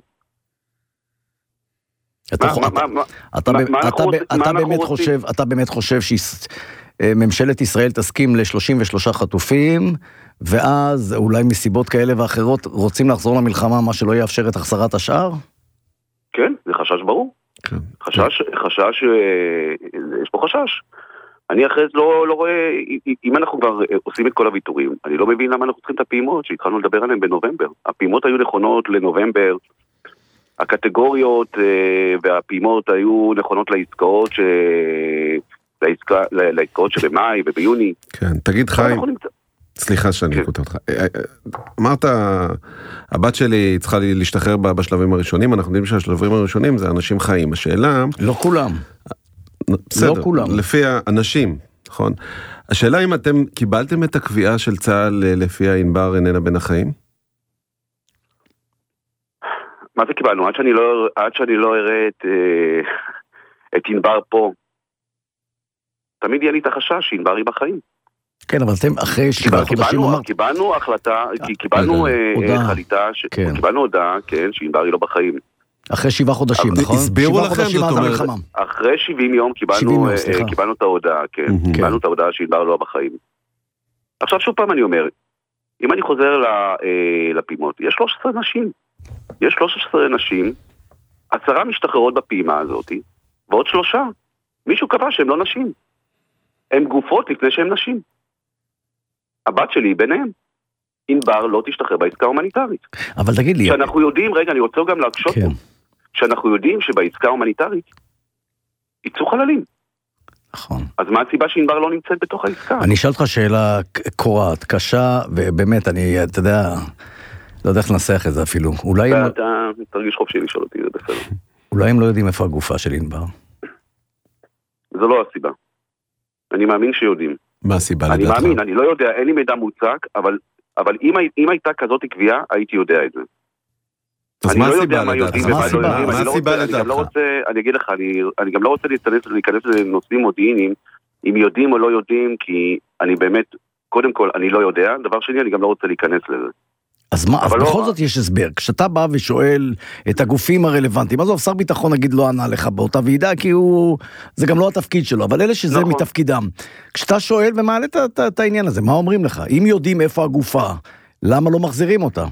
אתה באמת חושב שממשלת ישראל תסכים ל-שלושים ושלושה חטופים, ואז אולי מסיבות כאלה ואחרות רוצים לחזור למלחמה, מה שלא יאפשר את החזרת השאר? כן, זה חשש ברור. חשש, חשש, יש פה חשש. אני אחרי זה לא, לא רואה, אם אנחנו כבר עושים את כל הוויתורים, אני לא מבין למה אנחנו צריכים את הפעימות שהתחלנו לדבר עליהן בנובמבר. הפעימות היו נכונות לנובמבר, הקטגוריות והפעימות היו נכונות לעסקאות, לעסקאות שבמאי ובביוני. כן, תגיד חיים, סליחה שאני קוטע אותך. אמרת, הבת שלי צריכה להשתחרר בשלבים הראשונים, אנחנו יודעים שהשלבים הראשונים זה אנשים חיים. השאלה... לא כולם. בסדר, לא כולם. לפי האנשים, נכון? השאלה אם אתם קיבלתם את הקביעה של צה"ל לפי הענבר איננה בין החיים? מה זה קיבלנו? עד שאני לא, עד שאני לא אראה את, את ענבר פה, תמיד יהיה לי את החשש שענבר היא בחיים. כן, אבל אתם אחרי שבעה חודשים אמרת... קיבלנו החלטה, קיבלנו חליטה, קיבלנו הודעה, כן, שענבר היא לא בחיים. אחרי שבעה חודשים, נכון? הסבירו לכם, זאת אומרת... אחרי שבעים יום קיבלנו את ההודעה, כן, קיבלנו את ההודעה שענבר לא בחיים. עכשיו שוב פעם אני אומר, אם אני חוזר לפעימות, יש שלוש עשרה נשים. יש שלוש עשרה נשים, עשרה משתחררות בפעימה הזאת, ועוד שלושה. מישהו קבע שהם לא נשים. הם גופות לפני שהם נשים. הבת שלי ביניהם. ענבר לא תשתחרר בעסקה ההומניטרית. אבל תגיד לי... כשאנחנו יודעים, רגע, אני רוצה גם להקשות פה. כשאנחנו יודעים שבעסקה ההומניטרית יצאו חללים. נכון. אז מה הסיבה שענבר לא נמצאת בתוך העסקה? אני אשאל אותך שאלה קורעת, קשה, ובאמת, אני, אתה יודע... לא יודע איך לנסח את זה אפילו. אולי הם... אתה תרגיש חופשי לשאול אותי, זה בסדר. אולי הם לא יודעים איפה הגופה של ענבר. זו לא הסיבה. אני מאמין שיודעים. מה הסיבה לדעתך? אני מאמין, אני לא יודע, אין לי מידע מוצק, אבל, אבל אם, אם הייתה כזאת קביעה, הייתי יודע את זה. אז מה הסיבה לדעתך? מה הסיבה לדעתך? אני אגיד לך, אני, אני גם לא רוצה להיכנס, להיכנס לנושאים מודיעיניים, אם יודעים או לא יודעים, כי אני באמת, קודם כל, אני לא יודע, דבר שני, אני גם לא רוצה להיכנס לזה. אז מה, אז בכל זאת יש הסבר. כשאתה בא ושואל את הגופים הרלוונטיים, עזוב, שר ביטחון נגיד לא ענה לך באותה ועידה, כי הוא, זה גם לא התפקיד שלו, אבל אלה שזה מתפקידם. כשאתה שואל ומעלה את העניין הזה, מה אומרים לך? אם יודעים איפה הגופה, למה לא מחזירים אותה?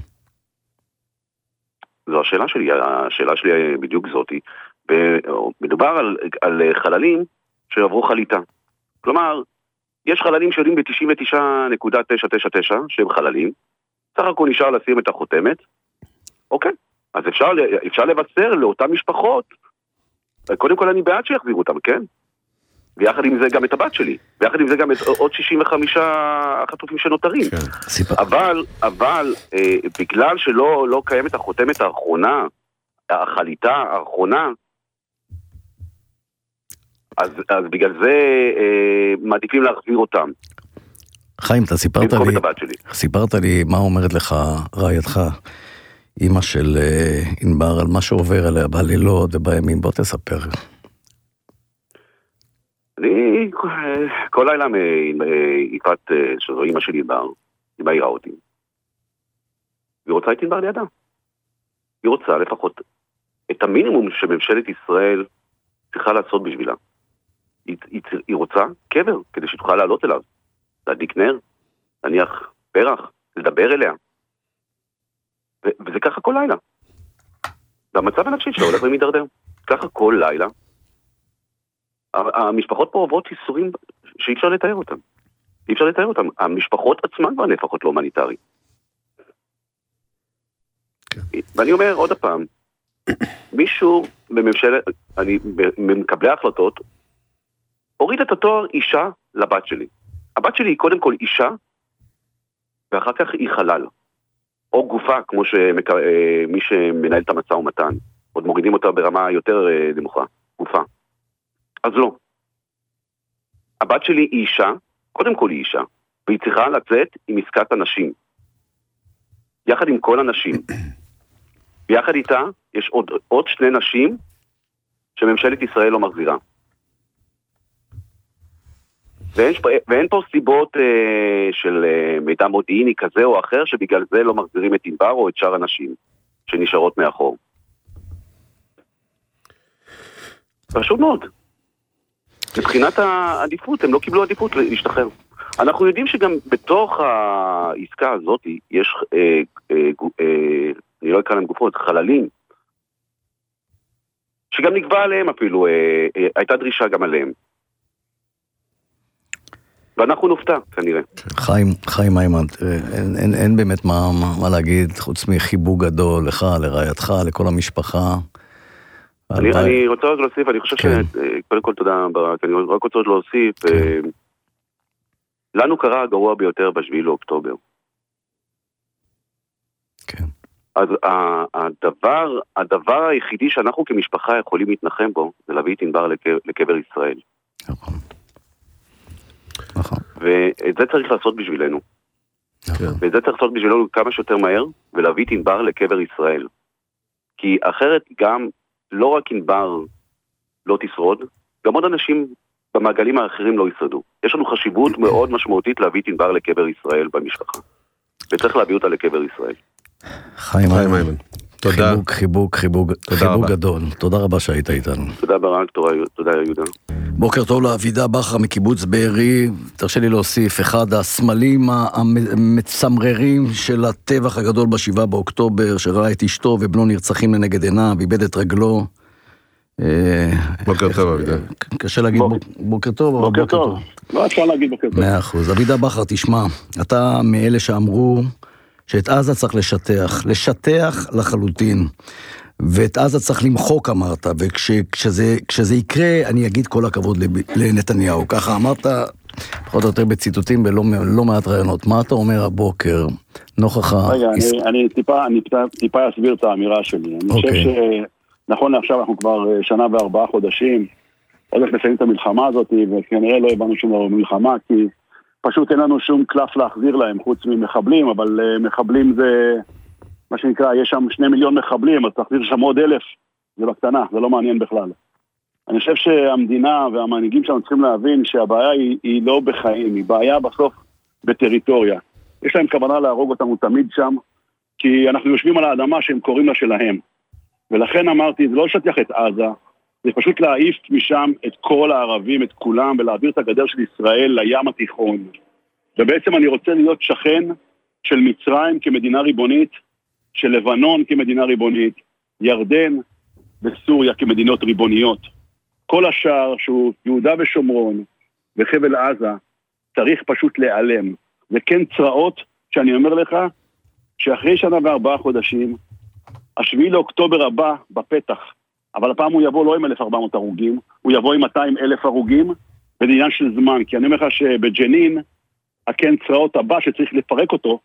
זו השאלה שלי, השאלה שלי בדיוק זאתי. מדובר על, על חללים שעברו חליטה. כלומר, יש חללים שיודעים ב-תשעים ותשע נקודה תשע תשע תשע שהם חללים, סך הכל נשאר לשים את החותמת, אוקיי, אז אפשר, אפשר לבשר לאותן משפחות, קודם כל אני בעד שיחזירו אותם, כן? ויחד עם זה גם את הבת שלי, ויחד עם זה גם את עוד שישים וחמישה חטופים שנותרים. כן. אבל, אבל, אה, בגלל שלא לא קיימת החותמת האחרונה, החליטה האחרונה, אז, אז בגלל זה אה, מעדיפים להחזיר אותם. חיים, אתה סיפרת לי, סיפרת לי מה אומרת לך רעייתך, אמא של ענבר, על מה שעובר עליה בלילות ובימים, בוא תספר. אני כל לילה יפעת, שזו אמא של ענבר, היא מעירה אותי. היא רוצה את ענבר לידה. היא רוצה לפחות את המינימום שממשלת ישראל צריכה לעשות בשבילה. היא, היא, היא רוצה קבר כדי שתוכל לעלות אליו. להדליק נר, להניח פרח, לדבר אליה. ו- וזה ככה כל לילה. והמצב הנפשי שלו הולך ומתדרדר. ככה כל לילה. המשפחות פה עוברות איסורים שאי אפשר לתאר אותם. אי אפשר לתאר אותם. המשפחות עצמן כבר לפחות לא הומניטרי. ואני אומר עוד הפעם, מישהו בממשלת, אני, במקבלי ההחלטות, הוריד את התואר אישה לבת שלי. הבת שלי היא קודם כל אישה, ואחר כך היא חלל. או גופה, כמו שמי שמנהל את המצא ומתן. עוד מורידים אותה ברמה יותר נמוכה. גופה. אז לא. הבת שלי היא אישה, קודם כל היא אישה, והיא צריכה לצאת עם עסקת אנשים. יחד עם כל הנשים. ויחד איתה יש עוד, עוד שני נשים שממשלת ישראל לא מחזירה. ואין, ואין פה סיבות אה, של אה, מידע מודיעיני כזה או אחר, שבגלל זה לא מחזירים את ענבר או את שאר הנשים שנשארות מאחור. פשוט מאוד. מבחינת העדיפות, הם לא קיבלו עדיפות להשתחרר. אנחנו יודעים שגם בתוך העסקה הזאת יש, אה, אה, אה, אני לא אקרא להם גופות, חללים, שגם נקבע עליהם אפילו, אה, אה, הייתה דרישה גם עליהם. ואנחנו נופתע, כנראה. חיים, חיים איימן, אין, אין, אין באמת מה, מה, מה להגיד, חוץ מחיבוק גדול לך, לרעייתך, לכל המשפחה. אני, אני רוצה רק להוסיף, אני חושב כן. שקודם כל תודה ברק, אני רק רוצה להוסיף, כן. לנו קרה הגרוע ביותר בשביעי לאוקטובר. כן. אז הדבר, הדבר היחידי שאנחנו כמשפחה יכולים להתנחם בו, זה להביא את ענבר לקבר ישראל. נכון. נכון. ואת זה צריך לעשות בשבילנו. נכון. ואת זה צריך לעשות בשבילנו כמה שיותר מהר, ולהביא את ענבר לקבר ישראל. כי אחרת גם, לא רק ענבר לא תשרוד, גם עוד אנשים במעגלים האחרים לא ישרדו. יש לנו חשיבות מאוד משמעותית להביא את ענבר לקבר ישראל במשפחה. וצריך להביא אותה לקבר ישראל. חיים איימן. תודה. חיבוק, חיבוק, חיבוק, חיבוק גדול. תודה רבה שהיית איתנו. תודה ברק, תודה יהודה. בוקר טוב לאבידה בכר מקיבוץ בארי. תרשה לי להוסיף, אחד הסמלים המצמררים של הטבח הגדול בשבעה באוקטובר, שראה את אשתו ובנו נרצחים לנגד עיניו, איבד את רגלו. בוקר טוב אבידה. קשה להגיד בוקר טוב או בוקר טוב? לא אפשר להגיד בוקר טוב. מאה אחוז. אבידה בכר, תשמע, אתה מאלה שאמרו שאת עזה צריך לשטח, לשטח לחלוטין, ואת עזה צריך למחוק אמרת, וכשזה יקרה אני אגיד כל הכבוד לנתניהו, ככה אמרת פחות או יותר בציטוטים ולא מעט רעיונות. מה אתה אומר הבוקר נוכח ה... רגע, אני טיפה אסביר את האמירה שלי. אני חושב שנכון לעכשיו אנחנו כבר שנה וארבעה חודשים, עוד איך נסיים את המלחמה הזאת, וכנראה לא הבנו שום דבר במלחמה, כי פשוט אין לנו שום קלף להחזיר להם, חוץ ממחבלים, אבל uh, מחבלים זה, מה שנקרא, יש שם שני מיליון מחבלים, אז תחזיר שם עוד אלף, זה בקטנה, זה לא מעניין בכלל. אני חושב שהמדינה והמנהיגים שלנו צריכים להבין שהבעיה היא, היא לא בחיים, היא בעיה בסוף בטריטוריה. יש להם כוונה להרוג אותנו תמיד שם, כי אנחנו יושבים על האדמה שהם קוראים לה שלהם. ולכן אמרתי, זה לא לשטח את עזה, זה פשוט להעיף משם את כל הערבים, את כולם, ולהעביר את הגדר של ישראל לים התיכון. ובעצם אני רוצה להיות שכן של מצרים כמדינה ריבונית, של לבנון כמדינה ריבונית, ירדן וסוריה כמדינות ריבוניות. כל השאר שהוא יהודה ושומרון וחבל עזה צריך פשוט להיעלם. זה כן צרעות שאני אומר לך שאחרי שנה וארבעה חודשים, השביעי לאוקטובר הבא בפתח, אבל הפעם הוא יבוא לא עם אלף וארבע מאות הרוגים, הוא יבוא עם מאתיים אלף הרוגים, וזה עניין של זמן, כי אני אומר לך שבג'נין, הכן צרעות הבא שצריך לפרק אותו,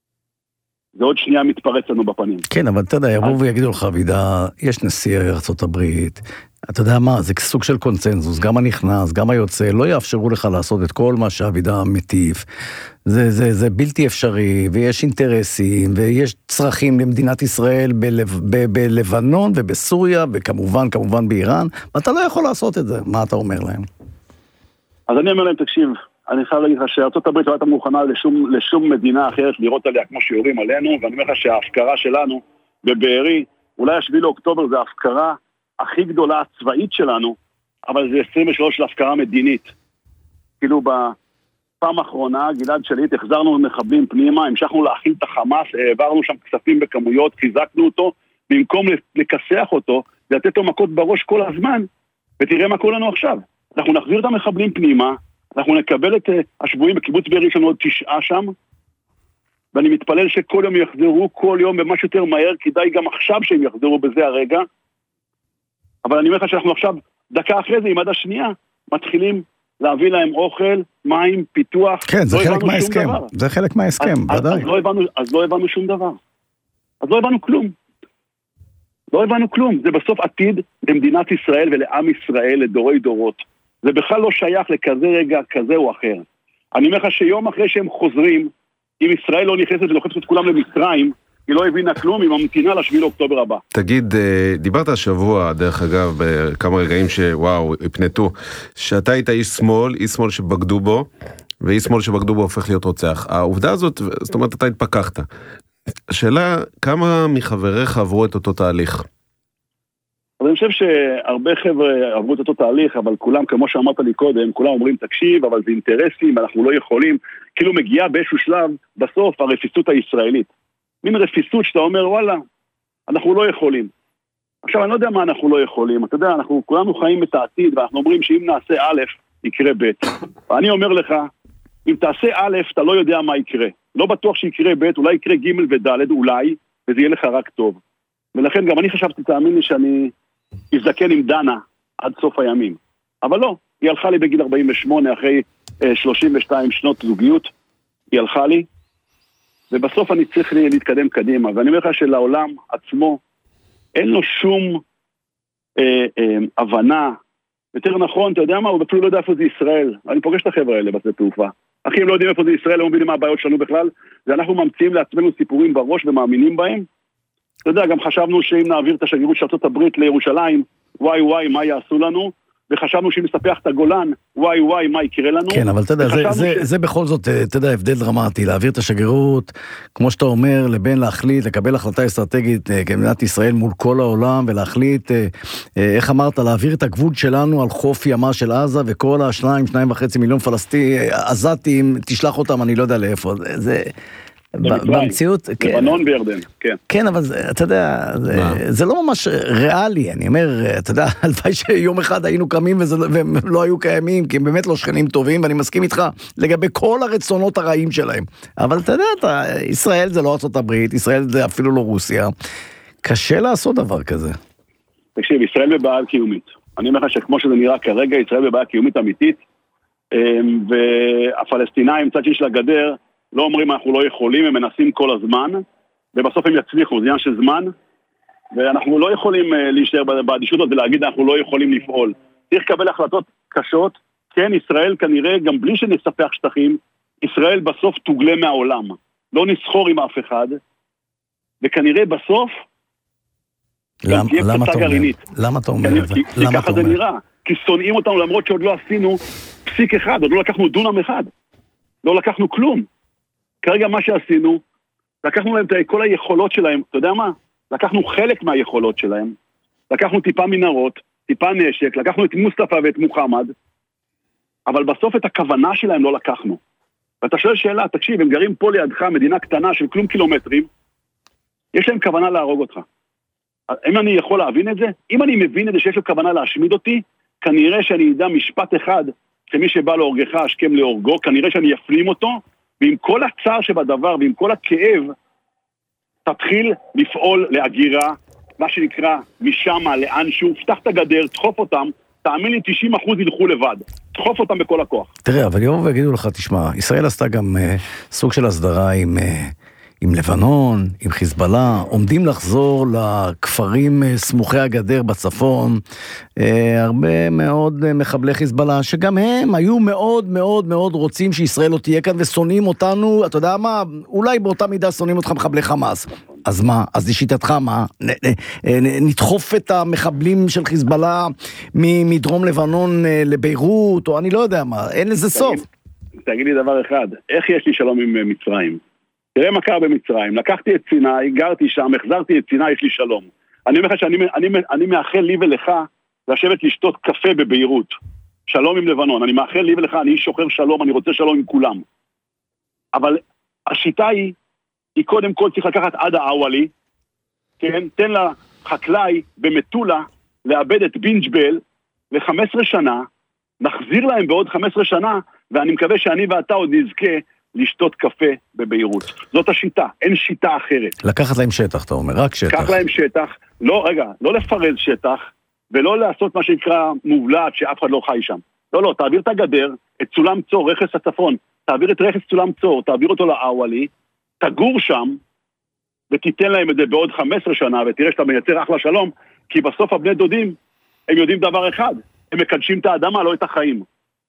זה עוד שנייה מתפרץ לנו בפנים. כן, אבל אתה יודע, יבואו ויגידו לך, וידע, יש נשיא ארצות הברית, אתה יודע מה, זה סוג של קונצנזוס, גם הנכנס, גם היוצא, לא יאפשרו לך לעשות את כל מה שהוידע מטיף. זה, זה, זה בלתי אפשרי, ויש אינטרסים, ויש צרכים למדינת ישראל בלב, ב, בלבנון ובסוריה, וכמובן, כמובן באיראן, ואתה לא יכול לעשות את זה. מה אתה אומר להם? אז אני אומר להם, תקשיב, אני חייב להגיד לך שארצות הברית לא הייתה מוכנה לשום, לשום מדינה אחרת לראות עליה כמו שיורים עלינו, ואני אומר לך שההפקרה שלנו בבארי, אולי השביעי לאוקטובר זה ההפקרה הכי גדולה הצבאית שלנו, אבל זה עשרים ושלוש להפקרה מדינית. כאילו בפעם האחרונה, גלעד שליט, החזרנו מחבלים פנימה, המשכנו להכיל את החמאס, העברנו שם כספים בכמויות, חיזקנו אותו, במקום לכסח אותו, לתת לו מכות בראש כל הזמן, ותראה מה קורה לנו עכשיו. אנחנו נחזיר את המחבלים פנימה, אנחנו נקבל את השבועים בקיבוץ בארי, יש לנו עוד תשעה שם, ואני מתפלל שכל יום יחזרו, כל יום במה שיותר מהר, כדאי גם עכשיו שהם יחזרו בזה הרגע, אבל אני אומר לך שאנחנו עכשיו, דקה אחרי זה, עם עד השנייה, מתחילים להביא להם אוכל, מים, פיתוח. כן, זה חלק מההסכם, זה חלק מההסכם, ודאי. אז לא הבנו שום דבר. אז לא הבנו כלום. לא הבנו כלום. זה בסוף עתיד למדינת ישראל ולעם ישראל, לדורי דורות. זה בכלל לא שייך לכזה רגע, כזה או אחר. אני אומר לך שיום אחרי שהם חוזרים, אם ישראל לא נכנסת ולוחצת את כולם למצרים, היא לא הבינה כלום, היא ממתינה לשביעי לאוקטובר הבא. תגיד, דיברת השבוע, דרך אגב, בכמה רגעים שוואו, הפנתו, שאתה היית איש שמאל, איש שמאל שבגדו בו, ואיש שמאל שבגדו בו הופך להיות רוצח. העובדה הזאת, זאת אומרת, אתה התפקחת. השאלה, כמה מחבריך עברו את אותו תהליך? אז אני חושב שהרבה חבר'ה עברו את אותו תהליך, אבל כולם, כמו שאמרת לי קודם, כולם אומרים, תקשיב, אבל זה אינטרסים, אנחנו לא יכולים, כאילו מגיעה באיזשהו שלב, בסוף, הרפיסות הישראלית. מין רפיסות שאתה אומר, וואלה, אנחנו לא יכולים. עכשיו, אני לא יודע מה אנחנו לא יכולים. אתה יודע, אנחנו כולנו חיים את העתיד, ואנחנו אומרים שאם נעשה א', יקרה ב'. ואני אומר לך, אם תעשה א', אתה לא יודע מה יקרה. לא בטוח שיקרה ב', אולי יקרה ג' וד', אולי, וזה יהיה לך רק טוב. ולכן גם אני חשבתי, תאמין לי שאני אזדקן עם דנה עד סוף הימים. אבל לא, היא הלכה לי בגיל ארבעים ושמונה, אחרי אה, שלושים ושתיים שנות זוגיות, היא הלכה לי, ובסוף אני צריך להתקדם קדימה, ואני אומר לך שלעולם עצמו אין לו שום אה, אה, הבנה, יותר נכון, אתה יודע מה, הוא אפילו לא יודע איפה זה ישראל, אני פוגש את החבר'ה האלה בשדה תעופה, אחי, הם לא יודעים איפה זה ישראל, לא מבינים מה הבעיות שלנו בכלל, ואנחנו ממציאים לעצמנו סיפורים בראש ומאמינים בהם, אתה יודע, גם חשבנו שאם נעביר את השגרירות של ארצות הברית לירושלים, וואי וואי, מה יעשו לנו? וחשבנו שאם נספח את הגולן, וואי וואי, מה יקרה לנו? כן, אבל אתה יודע, זה, זה, ש... זה בכל זאת, אתה יודע, הבדל דרמטי, להעביר את השגרירות, כמו שאתה אומר, לבין להחליט, לקבל החלטה אסטרטגית כמדינת ישראל מול כל העולם, ולהחליט, איך אמרת, להעביר את הגבול שלנו על חוף ימה של עזה, וכל השניים, שניים וחצי מיליון פלסטי, עזתים, תשלח אותם, אני לא יודע לאיפה, זה... במציאות, לבנון וירדן, כן. כן, אבל אתה יודע, זה לא ממש ריאלי, אני אומר, אתה יודע, הלוואי שיום אחד היינו קמים והם לא היו קיימים, כי הם באמת לא שכנים טובים, ואני מסכים איתך לגבי כל הרצונות הרעים שלהם. אבל אתה יודע, ישראל זה לא ארצות הברית, ישראל זה אפילו לא רוסיה. קשה לעשות דבר כזה. תקשיב, ישראל בבעיה קיומית. אני אומר לך שכמו שזה נראה כרגע, ישראל בבעיה קיומית אמיתית, והפלסטינאים, צד שיש לגדר, לא אומרים אנחנו לא יכולים, הם מנסים כל הזמן, ובסוף הם יצליחו, זה עניין של זמן, ואנחנו לא יכולים להישאר באדישות הזאת ולהגיד אנחנו לא יכולים לפעול. צריך לקבל החלטות קשות, כן, ישראל כנראה, גם בלי שנספח שטחים, ישראל בסוף תוגלה מהעולם, לא נסחור עם אף אחד, וכנראה בסוף, למה, למה אתה אומר? למה אתה אומר? כי, כי ככה זה נראה, כי שונאים אותנו למרות שעוד לא עשינו פסיק אחד, עוד לא לקחנו דונם אחד, לא לקחנו כלום. כרגע מה שעשינו, לקחנו להם את כל היכולות שלהם, אתה יודע מה? לקחנו חלק מהיכולות שלהם, לקחנו טיפה מנהרות, טיפה נשק, לקחנו את מוסטפא ואת מוחמד, אבל בסוף את הכוונה שלהם לא לקחנו. ואתה שואל שאלה, תקשיב, הם גרים פה לידך, מדינה קטנה של כלום קילומטרים, יש להם כוונה להרוג אותך. אם אני יכול להבין את זה, אם אני מבין את זה שיש לו כוונה להשמיד אותי, כנראה שאני אדע משפט אחד, שמי שבא להורגך השכם להורגו, כנראה שאני אפנים אותו, ועם כל הצער שבדבר, ועם כל הכאב, תתחיל לפעול להגירה, מה שנקרא משם לאנשהו, פתח את הגדר, תחוף אותם, תאמין לי תשעים אחוז ילכו לבד, תחוף אותם בכל הכוח. תראה, אבל יבואו ויגידו לך, תשמע, ישראל עשתה גם uh, סוג של הסדרה עם... Uh... עם לבנון, עם חיזבאללה, עומדים לחזור לכפרים סמוכי הגדר בצפון, הרבה מאוד מחבלי חיזבאללה, שגם הם היו מאוד מאוד מאוד רוצים שישראל לא תהיה כאן, ושונאים אותנו, אתה יודע מה, אולי באותה מידה שונאים אותך מחבלי חמאס. אז מה? אז לשיטתך מה? נדחוף את המחבלים של חיזבאללה מדרום לבנון לביירות, או אני לא יודע מה, אין לזה סוף. תגיד לי דבר אחד, איך יש לי שלום עם מצרים? תראה מה קרה במצרים, לקחתי את סיני, גרתי שם, החזרתי את סיני, יש לי שלום. אני אומר לך שאני אני, אני מאחל לי ולך לשבת לשתות קפה בביירות. שלום עם לבנון, אני מאחל לי ולך, אני שוחר שלום, אני רוצה שלום עם כולם. אבל השיטה היא, היא קודם כל צריך לקחת עד האוואלי, כן? תן לחקלאי במטולה לאבד את בינג'בל ל-חמש עשרה שנה, נחזיר להם בעוד חמש עשרה שנה, ואני מקווה שאני ואתה עוד נזכה לשתות קפה בביירות. זאת השיטה, אין שיטה אחרת. לקחת להם שטח, אתה אומר, רק שטח. לקח להם שטח, לא, רגע, לא לפרז שטח, ולא לעשות מה שנקרא מובלעת שאף אחד לא חי שם. לא, לא, תעביר את הגדר, את סולם צור, רכס הצפון, תעביר את רכס סולם צור, תעביר אותו לאוואלי, תגור שם, ותיתן להם את זה בעוד חמש עשרה שנה, ותראה שאתה מייצר אחלה שלום, כי בסוף הבני דודים, הם יודעים דבר אחד, הם מקדשים את האדמה, לא את החיים.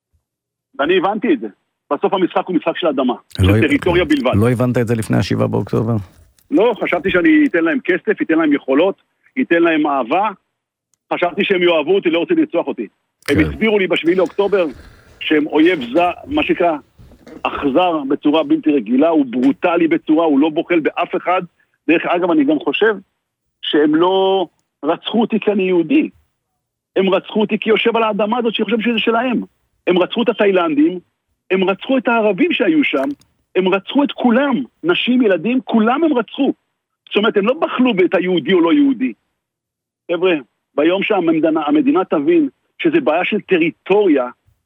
ואני הבנתי את זה. בסוף המשחק הוא משחק של אדמה, של טריטוריה בלבד. לא הבנת את זה לפני השבעה באוקטובר? לא, חשבתי שאני אתן להם כסף, אתן להם יכולות, אתן להם אהבה, חשבתי שהם יאהבו אותי, לא רוצים לרצוח אותי. הם הסבירו לי בשביעי לאוקטובר, שהם אויב זה, מה שנקרא, אכזר בצורה בלתי רגילה, הוא ברוטלי בצורה, הוא לא בוחל באף אחד. דרך אגב, אני גם חושב שהם לא רצחו אותי כי אני יהודי. הם רצחו אותי כי יושב על האדמה הזאת שחושב שזה שלהם. הם רצחו את התאילנדים, הם רצחו את הערבים שהיו שם, הם רצחו את כולם, נשים, ילדים, כולם הם רצחו. זאת אומרת, הם לא בחלו את היהודי או לא יהודי. חבר'ה, ביום שהמדינה המדינה תבין שזה בעיה של טריטוריה,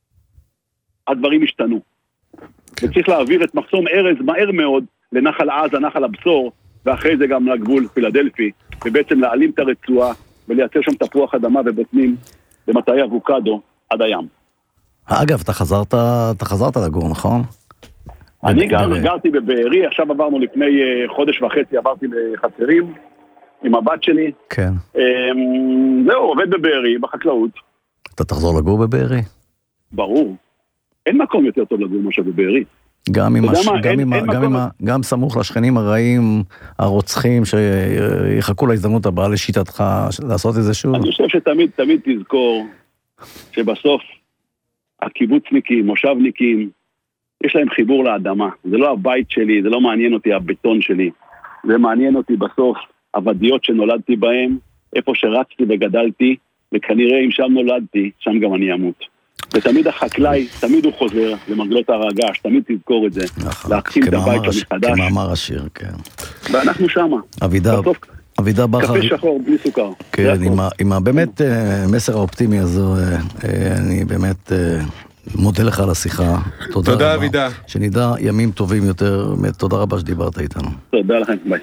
הדברים השתנו. וצריך להעביר את מחסום ארז מהר מאוד לנחל עזה, נחל הבשור, ואחרי זה גם לגבול פילדלפי, ובעצם להעלים את הרצועה ולייצר שם תפוח אדמה ובטנים במטעי אבוקדו עד הים. אגב, אתה חזרת, אתה חזרת לגור, נכון? אני גר, גרתי בבארי, עכשיו עברנו לפני חודש וחצי, עברתי לחצרים עם הבת שלי. כן. זהו, עובד בבארי, בחקלאות. אתה תחזור לגור בבארי? ברור. אין מקום יותר טוב לגור משהו בבארי. גם עם הש... גם עם... גם עם... גם סמוך לשכנים הרעים, הרוצחים, שיחכו להזדמנות הבאה לשיטתך, לעשות איזה שוב. אני חושב שתמיד, תמיד תזכור שבסוף הקיבוצניקים, מושבניקים, יש להם חיבור לאדמה. זה לא הבית שלי, זה לא מעניין אותי הבטון שלי. זה מעניין אותי בסוף עבדיות שנולדתי בהם, איפה שרצתי וגדלתי, וכנראה אם שם נולדתי, שם גם אני אמות. ותמיד החקלאי, תמיד הוא חוזר למרגלות הר הגעש, תמיד תזכור את זה. להקים את הבית המחדש. כמאמר השיר, כן. ואנחנו שמה. אבידר. אבידר בכר. קפה שחור, בלי סוכר. כן, עם הבאמת מסר האופטימי הזו, אני באמת מודה לך על השיחה. תודה אבידר. שנדע ימים טובים יותר. תודה רבה שדיברת איתנו. תודה לכם, ביי.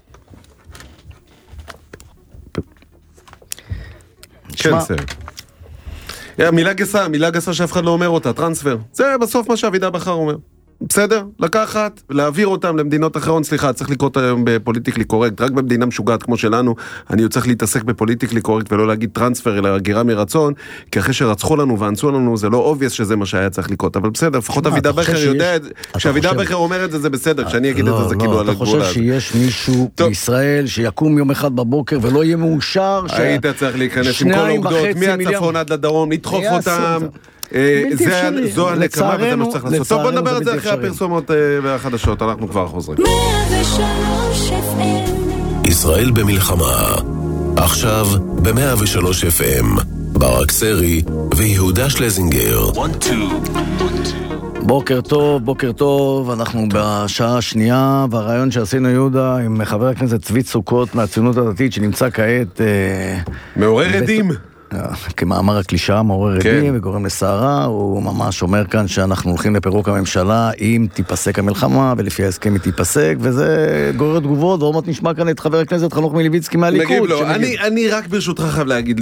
כן, סר. מילה גסה, מילה גסה שאף אחד לא אומר אותה, טרנספר. זה בסוף מה שאבידר בכר אומר. בסדר? לקחת, להעביר אותם למדינות אחרות, סליחה, צריך לקרות היום בפוליטיקלי קורקט, רק במדינה משוגעת כמו שלנו, אני צריך להתעסק בפוליטיקלי קורקט ולא להגיד טרנספר, אלא הגירה מרצון, כי אחרי שרצחו לנו ואנסו לנו, זה לא אובייס שזה מה שהיה צריך לקרות, אבל בסדר, לפחות אבידר בכר יודע, כשאבידר בכר אומר את זה, זה בסדר, כשאני אגיד את זה, זה כאילו על הגבול. אתה חושב שיש מישהו בישראל שיקום יום אחד בבוקר ולא יהיה מאושר? היית צריך להיכנס עם כל העובדות, מהצפון עד לדרום, לדחוף אותם, זו הנקמה וזה מה שצריך לעשות. טוב, בוא נדבר על זה אחרי הפרסומות והחדשות, אנחנו כבר חוזרים. ישראל במלחמה, עכשיו ב-מאה ושלוש אף אם, ברק סרי ויהודה שלזינגר. בוקר טוב, בוקר טוב, אנחנו בשעה השנייה, והרעיון שעשינו יהודה עם חבר הכנסת צבי סוכות מהציונות הדתית שנמצא כעת מעורר עדים. כמאמר הקלישה, מעורר עדים וגורם לסערה. הוא ממש אומר כאן שאנחנו הולכים לפירוק הממשלה אם תיפסק המלחמה, ולפי ההסכם היא תיפסק, וזה גורר תגובות. ועוד מעט נשמע כאן את חבר הכנסת חנוך מלביצקי מהליכוד. אני רק ברשותך חייב להגיד,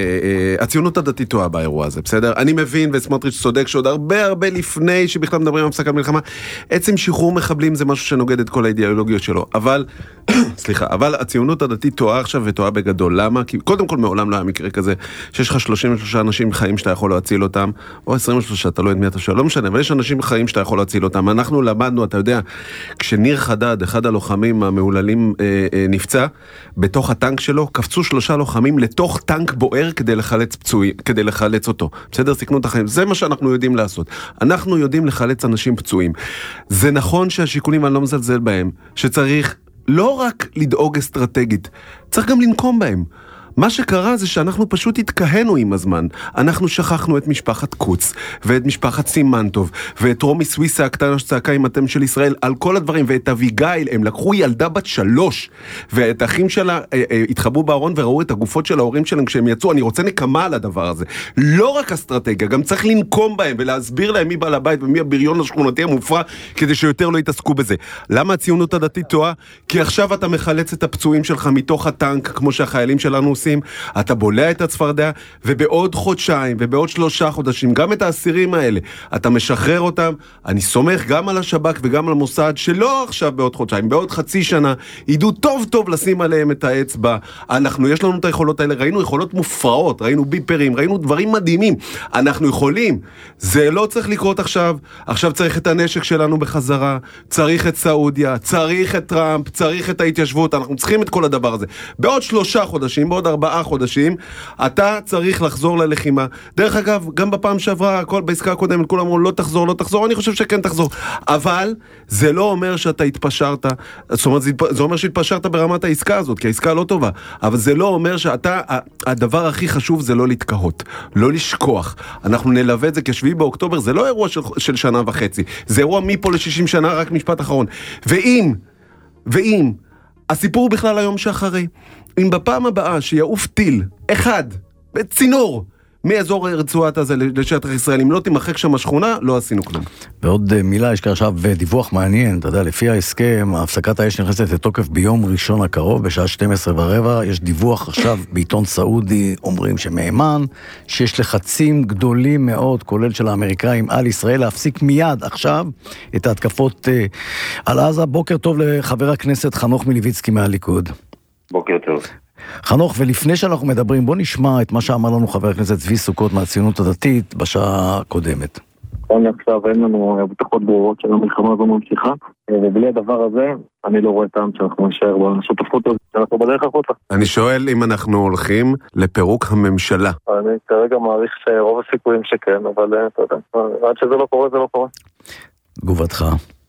הציונות הדתית טועה באירוע הזה, בסדר? אני מבין, וסמוטריץ' צודק שעוד הרבה הרבה לפני שבכלל מדברים על הפסקת מלחמה, עצם שחרור מחבלים זה משהו שנוגד את כל האידיאולוגיות שלו. אבל, סליחה, אבל הציונות הדתית טועה עכשיו וטועה בגדול. למה? כי קודם כל מעולם לא היה מקרה כזה שיש לך שלושים ושלושה אנשים חיים שאתה יכול להציל אותם, או עשרים ושלוש, אתה לא יודע מי אתה שואל, לא משנה, אבל יש אנשים חיים שאתה יכול להציל אותם. אנחנו למדנו, אתה יודע, כשניר חדד, אחד הלוחמים המעוללים, אה, אה, נפצע, בתוך הטנק שלו, קפצו שלושה לוחמים לתוך טנק בוער כדי לחלץ פצועי, כדי לחלץ אותו. בסדר, סיכנו את החיים. זה מה שאנחנו יודעים לעשות. אנחנו יודעים לחלץ אנשים פצועים. זה נכון שהשיקולים, אני לא מזלזל בהם, שצריך לא רק לדאוג אסטרטגית, צריך גם לנקום בהם. מה שקרה זה שאנחנו פשוט התכהנו עם הזמן. אנחנו שכחנו את משפחת קוץ, ואת משפחת סימנטוב, ואת רומי סוויסה הקטנה שצעקה עם אתם של ישראל, על כל הדברים, ואת אביגיל, הם לקחו ילדה בת שלוש, ואת האחים שלה אה, אה, התחבאו בארון וראו את הגופות של ההורים שלהם כשהם יצאו. אני רוצה נקמה על הדבר הזה. לא רק אסטרטגיה, גם צריך לנקום בהם, ולהסביר להם מי בעל הבית ומי הבריון השכונתי המופרע, כדי שיותר לא יתעסקו בזה. למה הציונות הדתית טועה? כי עכשיו אתה מחלץ את הפצועים שלך מתוך הטנק, כמו שהחיילים שלנו עושים. אתה בולע את הצפרדע, ובעוד חודשיים ובעוד שלושה חודשים, גם את האסירים האלה, אתה משחרר אותם. אני סומך גם על השב"כ וגם על המוסד, שלא עכשיו בעוד חודשיים, בעוד חצי שנה, ידעו טוב טוב לשים עליהם את האצבע. אנחנו, יש לנו את היכולות האלה, ראינו יכולות מופרעות, ראינו ביפרים, ראינו דברים מדהימים. אנחנו יכולים. זה לא צריך לקרות עכשיו. עכשיו צריך את הנשק שלנו בחזרה, צריך את סעודיה, צריך את טראמפ, צריך את ההתיישבות, אנחנו צריכים את כל הדבר הזה. בעוד שלושה חודשים, בעוד ארבעה חודשים, אתה צריך לחזור ללחימה. דרך אגב, גם בפעם שעברה, הכל, בעסקה הקודמת, כולם אמרו, לא תחזור, לא תחזור, אני חושב שכן תחזור. אבל זה לא אומר שאתה התפשרת, זאת אומרת, זה אומר שהתפשרת ברמת העסקה הזאת, כי העסקה לא טובה. אבל זה לא אומר שאתה, הדבר הכי חשוב זה לא להתקהות, לא לשכוח. אנחנו נלווה את זה כשביעי באוקטובר, זה לא אירוע של, של שנה וחצי, זה אירוע מפה ל-שישים שנה, רק משפט אחרון. ואם, ואם, הסיפור בכלל היום שאחרי, אם בפעם הבאה שיעוף טיל אחד בצינור מאזור רצועת הזה לשטח ישראל, אם לא תימחק שם השכונה, לא עשינו כלום. ועוד מילה, יש כאן עכשיו דיווח מעניין, אתה יודע, לפי ההסכם, הפסקת האש נכנסת לתוקף ביום ראשון הקרוב, בשעה שתים עשרה ורבע, יש דיווח עכשיו בעיתון סעודי, אומרים שמאמן, שיש לחצים גדולים מאוד, כולל של האמריקאים, על ישראל, להפסיק מיד עכשיו את ההתקפות uh, על עזה. בוקר טוב לחבר הכנסת חנוך מלביצקי מהליכוד. בוקר טוב. חנוך, ולפני שאנחנו מדברים, בוא נשמע את מה שאמר לנו חבר הכנסת צבי סוכות מהציונות הדתית בשעה הקודמת. עכשיו אין לנו הבטחות ברורות של המלחמה הזו ממשיכה, ובלי הדבר הזה אני לא רואה טעם שאנחנו נשאר בשותפות הזאת, שאנחנו בדרך החוצה. אני שואל אם אנחנו הולכים לפירוק הממשלה. אני כרגע מעריך שרוב הסיכויים שכן, אבל אתה יודע, עד שזה לא קורה זה לא קורה. תגובתך.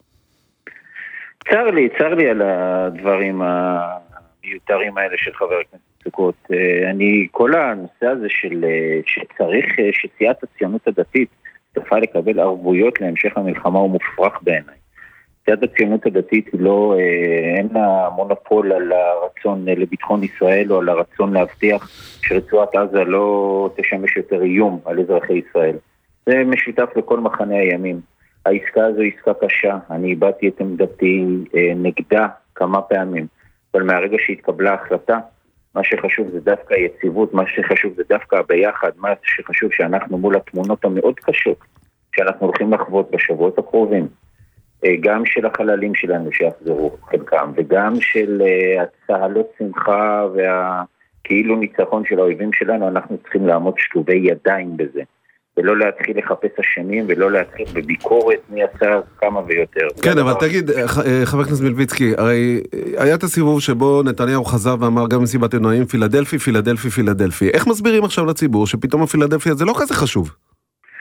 צר לי, צר לי על הדברים ה... מיותרים האלה של חבר הכנסת סוכות. אני, כל הנושא הזה של, שצריך, שסיעת הציונות הדתית תוכל לקבל ערבויות להמשך המלחמה הוא מופרך בעיניי. סיעת הציונות הדתית לא, אין לה מונופול על הרצון לביטחון ישראל או על הרצון להבטיח שרצועת עזה לא תשמש יותר איום על אזרחי ישראל. זה משותף לכל מחנה הימים. העסקה הזו היא עסקה קשה, אני איבדתי את עמדתי נגדה כמה פעמים. אבל מהרגע שהתקבלה ההחלטה, מה שחשוב זה דווקא היציבות, מה שחשוב זה דווקא ביחד, מה שחשוב שאנחנו מול התמונות המאוד קשות, שאנחנו הולכים לחוות בשבועות הקרובים, גם של החללים שלנו שיחזרו חלקם, וגם של הצהלות שמחה והכאילו ניצחון של האויבים שלנו, אנחנו צריכים לעמוד שלובי ידיים בזה. ולא להתחיל לחפש אשמים, ולא להתחיל בביקורת מי עשה כמה ויותר. כן, אבל תגיד, חבר הכנסת מלביצקי, הרי היה את הסיבוב שבו נתניהו חזר ואמר גם מסיבת עיתונאים, פילדלפי, פילדלפי, פילדלפי. איך מסבירים עכשיו לציבור שפתאום הפילדלפי הזה לא כזה חשוב?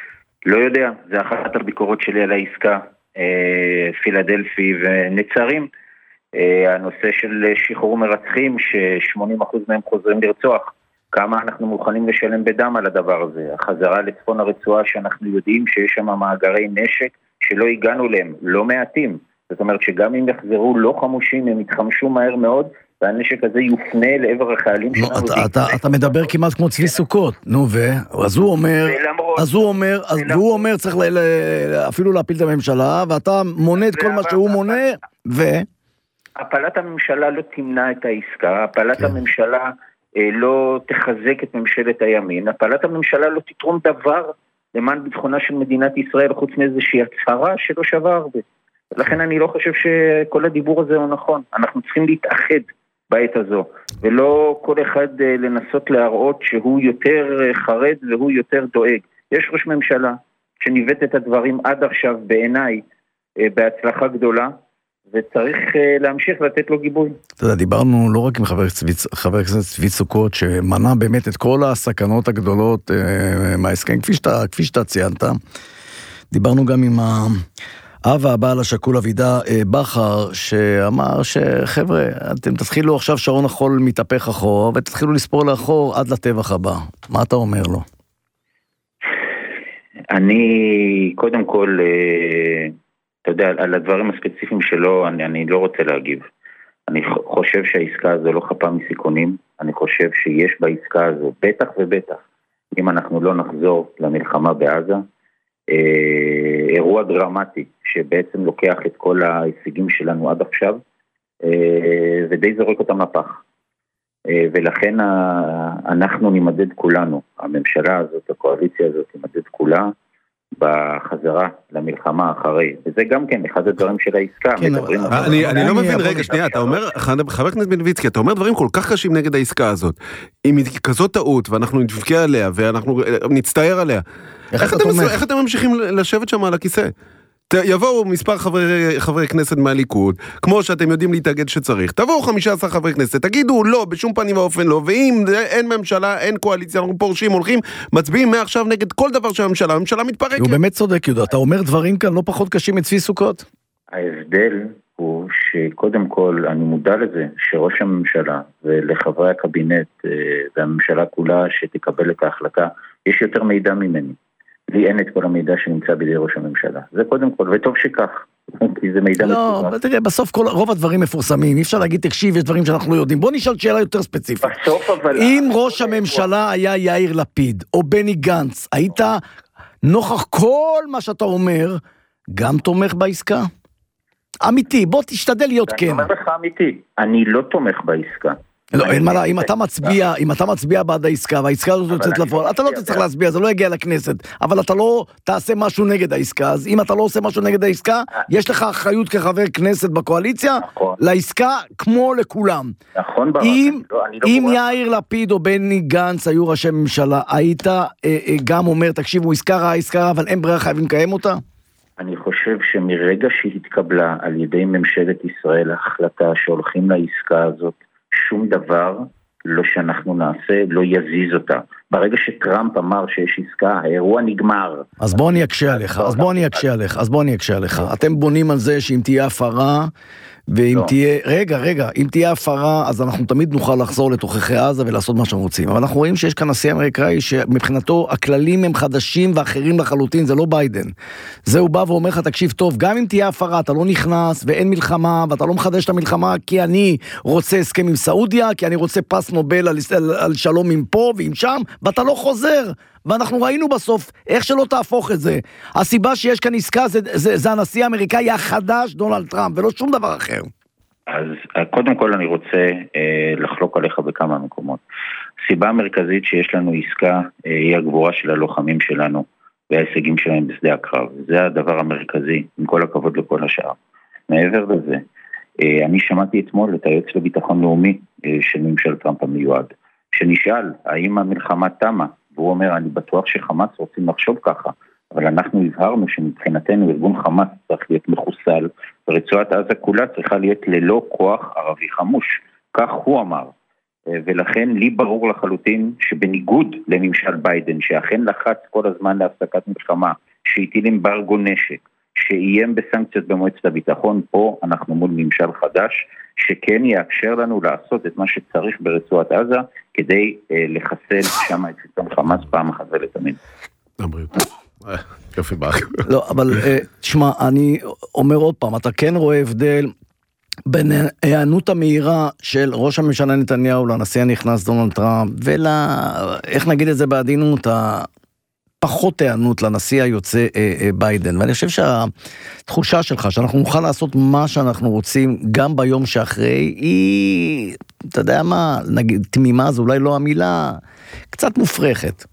לא יודע, זה אחת הביקורות שלי על העסקה, פילדלפי ונצרים, הנושא של שחרור מרצחים, ש-שמונים אחוז מהם חוזרים לרצוח, כמה אנחנו מוכנים לשלם בדם על הדבר הזה, החזרה לצפון הרצועה שאנחנו יודעים שיש שם מאגרי נשק שלא הגענו להם, לא מעטים, זאת אומרת שגם אם יחזרו לא חמושים, הם יתחמשו מהר מאוד, והנשק הזה יופנה לעבר החיילים שלנו. אתה מדבר כמעט כמו צבי סוכות, נו ו... אז הוא אומר, אז הוא אומר, והוא אומר צריך אפילו להפיל את הממשלה, ואתה מונה את כל מה שהוא מונה, ו... הפלת הממשלה לא תמנע את העסקה, הפלת הממשלה לא תחזק את ממשלת הימין, הפלת הממשלה לא תתרום דבר למען ביטחונה של מדינת ישראל, חוץ מאיזושהי הצהרה שלא שווה הרבה. לכן אני לא חושב שכל הדיבור הזה הוא נכון. אנחנו צריכים להתאחד בעת הזו, ולא כל אחד לנסות להראות שהוא יותר חרד והוא יותר דואג. יש ראש ממשלה שניווט את הדברים עד עכשיו בעיניי בהצלחה גדולה, וצריך להמשיך לתת לו גיבוי. אתה יודע, דיברנו לא רק עם חבר, חבר הכנסת צבי סוכות, שמנע באמת את כל הסכנות הגדולות מההסכם, כפי שאתה, כפי שאתה ציינת. דיברנו גם עם האב הבעל השכול אבידה בכר, שאמר שחבר'ה, אתם תתחילו עכשיו שעון החול מתהפך אחורה, ותתחילו לספור לאחור עד לטבח הבא. מה אתה אומר לו? אני, קודם כל, אתה יודע, על הדברים הספציפיים שלו, אני, אני לא רוצה להגיב. אני חושב שהעסקה הזו לא חפה מסיכונים, אני חושב שיש בעסקה הזו, בטח ובטח, אם אנחנו לא נחזור למלחמה בעזה, אה, אירוע דרמטי, שבעצם לוקח את כל ההישגים שלנו עד עכשיו, אה, ודי זורק אותם לפח. אה, ולכן ה, אנחנו נמדד כולנו, הממשלה הזאת, הקואליציה הזאת, נמדד כולה, בחזרה למלחמה אחרי, וזה גם כן אחד הדברים של העסקה. אני לא מבין, רגע, שנייה, אתה אומר, חבר הכנסת בנביצקי, אתה אומר דברים כל כך קשים נגד העסקה הזאת, אם היא כזאת טעות, ואנחנו נתבקע עליה, ואנחנו נצטער עליה, איך אתם ממשיכים לשבת שם על הכיסא? יבואו מספר חברי, חברי כנסת מהליכוד, כמו שאתם יודעים להתאגד שצריך, תבואו חמישה עשר חברי כנסת, תגידו לא, בשום פנים ואופן לא, ואם אין ממשלה, אין קואליציה, אנחנו פורשים, הולכים, מצביעים מעכשיו נגד כל דבר של הממשלה, הממשלה מתפרקת. הוא באמת צודק, יהודה, אתה אומר דברים כאן לא פחות קשים מצבי סוכות? ההבדל הוא שקודם כל אני מודע לזה שראש הממשלה ולחברי הקבינט והממשלה כולה שתקבל את ההחלטה, יש יותר מידע ממני. לי אין את כל המידע שנמצא בידי ראש הממשלה. זה קודם כל, וטוב שכך, כי זה מידע לא, מסוגר. תראה, בסוף כל, רוב הדברים מפורסמים, אי אפשר להגיד, תקשיב, יש דברים שאנחנו לא יודעים. בוא נשאל שאלה יותר ספציפית. בסוף אבל... אם ראש הממשלה היה יאיר לפיד, או בני גנץ, היית נוכח כל מה שאתה אומר, גם תומך בעסקה? אמיתי, בוא תשתדל להיות כן. אני אומר לך אמיתי, אני לא תומך בעסקה. לא, אין מה לה, אם אתה מצביע, אם אתה מצביע בעד העסקה, והעסקה הזאת יוצאת לפועל, אתה לא תצטרך להצביע, זה לא יגיע לכנסת, אבל אתה לא תעשה משהו נגד העסקה, אז אם אתה לא עושה משהו נגד העסקה, יש לך אחריות כחבר כנסת בקואליציה, לעסקה כמו לכולם. נכון, ברק. אם יאיר לפיד או בני גנץ היו ראשי ממשלה, היית גם אומר, תקשיבו, עסקה רעה, עסקה רעה, אבל אין ברירה, חייבים לקיים אותה? אני חושב שמרגע שהתקבלה על ידי ממשלת ישראל ההחלטה שהולכים לעסקה הזאת, שום דבר לא שאנחנו נעשה לא יזיז אותה. ברגע שטראמפ אמר שיש עסקה, האירוע נגמר. אז בוא אני אקשה עליך, אז בוא אני אקשה עליך, אז בוא אני אקשה עליך. אתם בונים על זה שאם תהיה הפרה, ואם תהיה, רגע, רגע, אם תהיה הפרה, אז אנחנו תמיד נוכל לחזור לתוככי עזה ולעשות מה שאנחנו רוצים. אבל אנחנו רואים שיש כאן נשיא אמריקאי שמבחינתו הכללים הם חדשים ואחרים לחלוטין, זה לא ביידן. זה הוא בא ואומר לך, תקשיב טוב, גם אם תהיה הפרה, אתה לא נכנס ואין מלחמה, ואתה לא מחדש את המלחמה, כי אני רוצה הסכם עם סעודיה, כי אני רוצה פס נובל על, על, על שלום עם פה ועם שם, ואתה לא חוזר. ואנחנו ראינו בסוף איך שלא תהפוך את זה. הסיבה שיש כאן עסקה זה, זה, זה הנשיא האמריקאי החדש דונלד טראמפ, ולא שום דבר אחר. אז קודם כל אני רוצה אה, לחלוק עליך בכמה מקומות. הסיבה המרכזית שיש לנו עסקה אה, היא הגבורה של הלוחמים שלנו, וההישגים שלהם בשדה הקרב. זה הדבר המרכזי, עם כל הכבוד לכל השאר. מעבר לזה, אה, אני שמעתי אתמול את היועץ לביטחון לאומי אה, של ממשל טראמפ המיועד, שנשאל האם המלחמה תמה, והוא אומר, אני בטוח שחמאס רוצים לחשוב ככה, אבל אנחנו הבהרנו שמבחינתנו ארגון חמאס צריך להיות מחוסל, ורצועת עזה כולה צריכה להיות ללא כוח ערבי חמוש. כך הוא אמר. ולכן לי ברור לחלוטין שבניגוד לממשל ביידן, שאכן לחץ כל הזמן להפסקת מלחמה, שהטיל אמברגו נשק, שאיים בסנקציות במועצת הביטחון, פה אנחנו מול ממשל חדש, שכן יאפשר לנו לעשות את מה שצריך ברצועת עזה, כדי אה, לחסל שם את שלטון חמאס פעם אחת ולתמיד. יופי באק. לא, אבל תשמע, אני אומר עוד פעם, אתה כן רואה הבדל בין הענות המהירה של ראש הממשלה נתניהו לנשיא הנכנס דונלד טראמפ, ול... איך נגיד את זה בעדינות, פחות הענות לנשיא היוצא ביידן. ואני חושב שהתחושה שלך, שאנחנו נוכל לעשות מה שאנחנו רוצים, גם ביום שאחרי, היא, אתה יודע מה, נגיד, תמימה, זו אולי לא המילה, קצת מופרכת.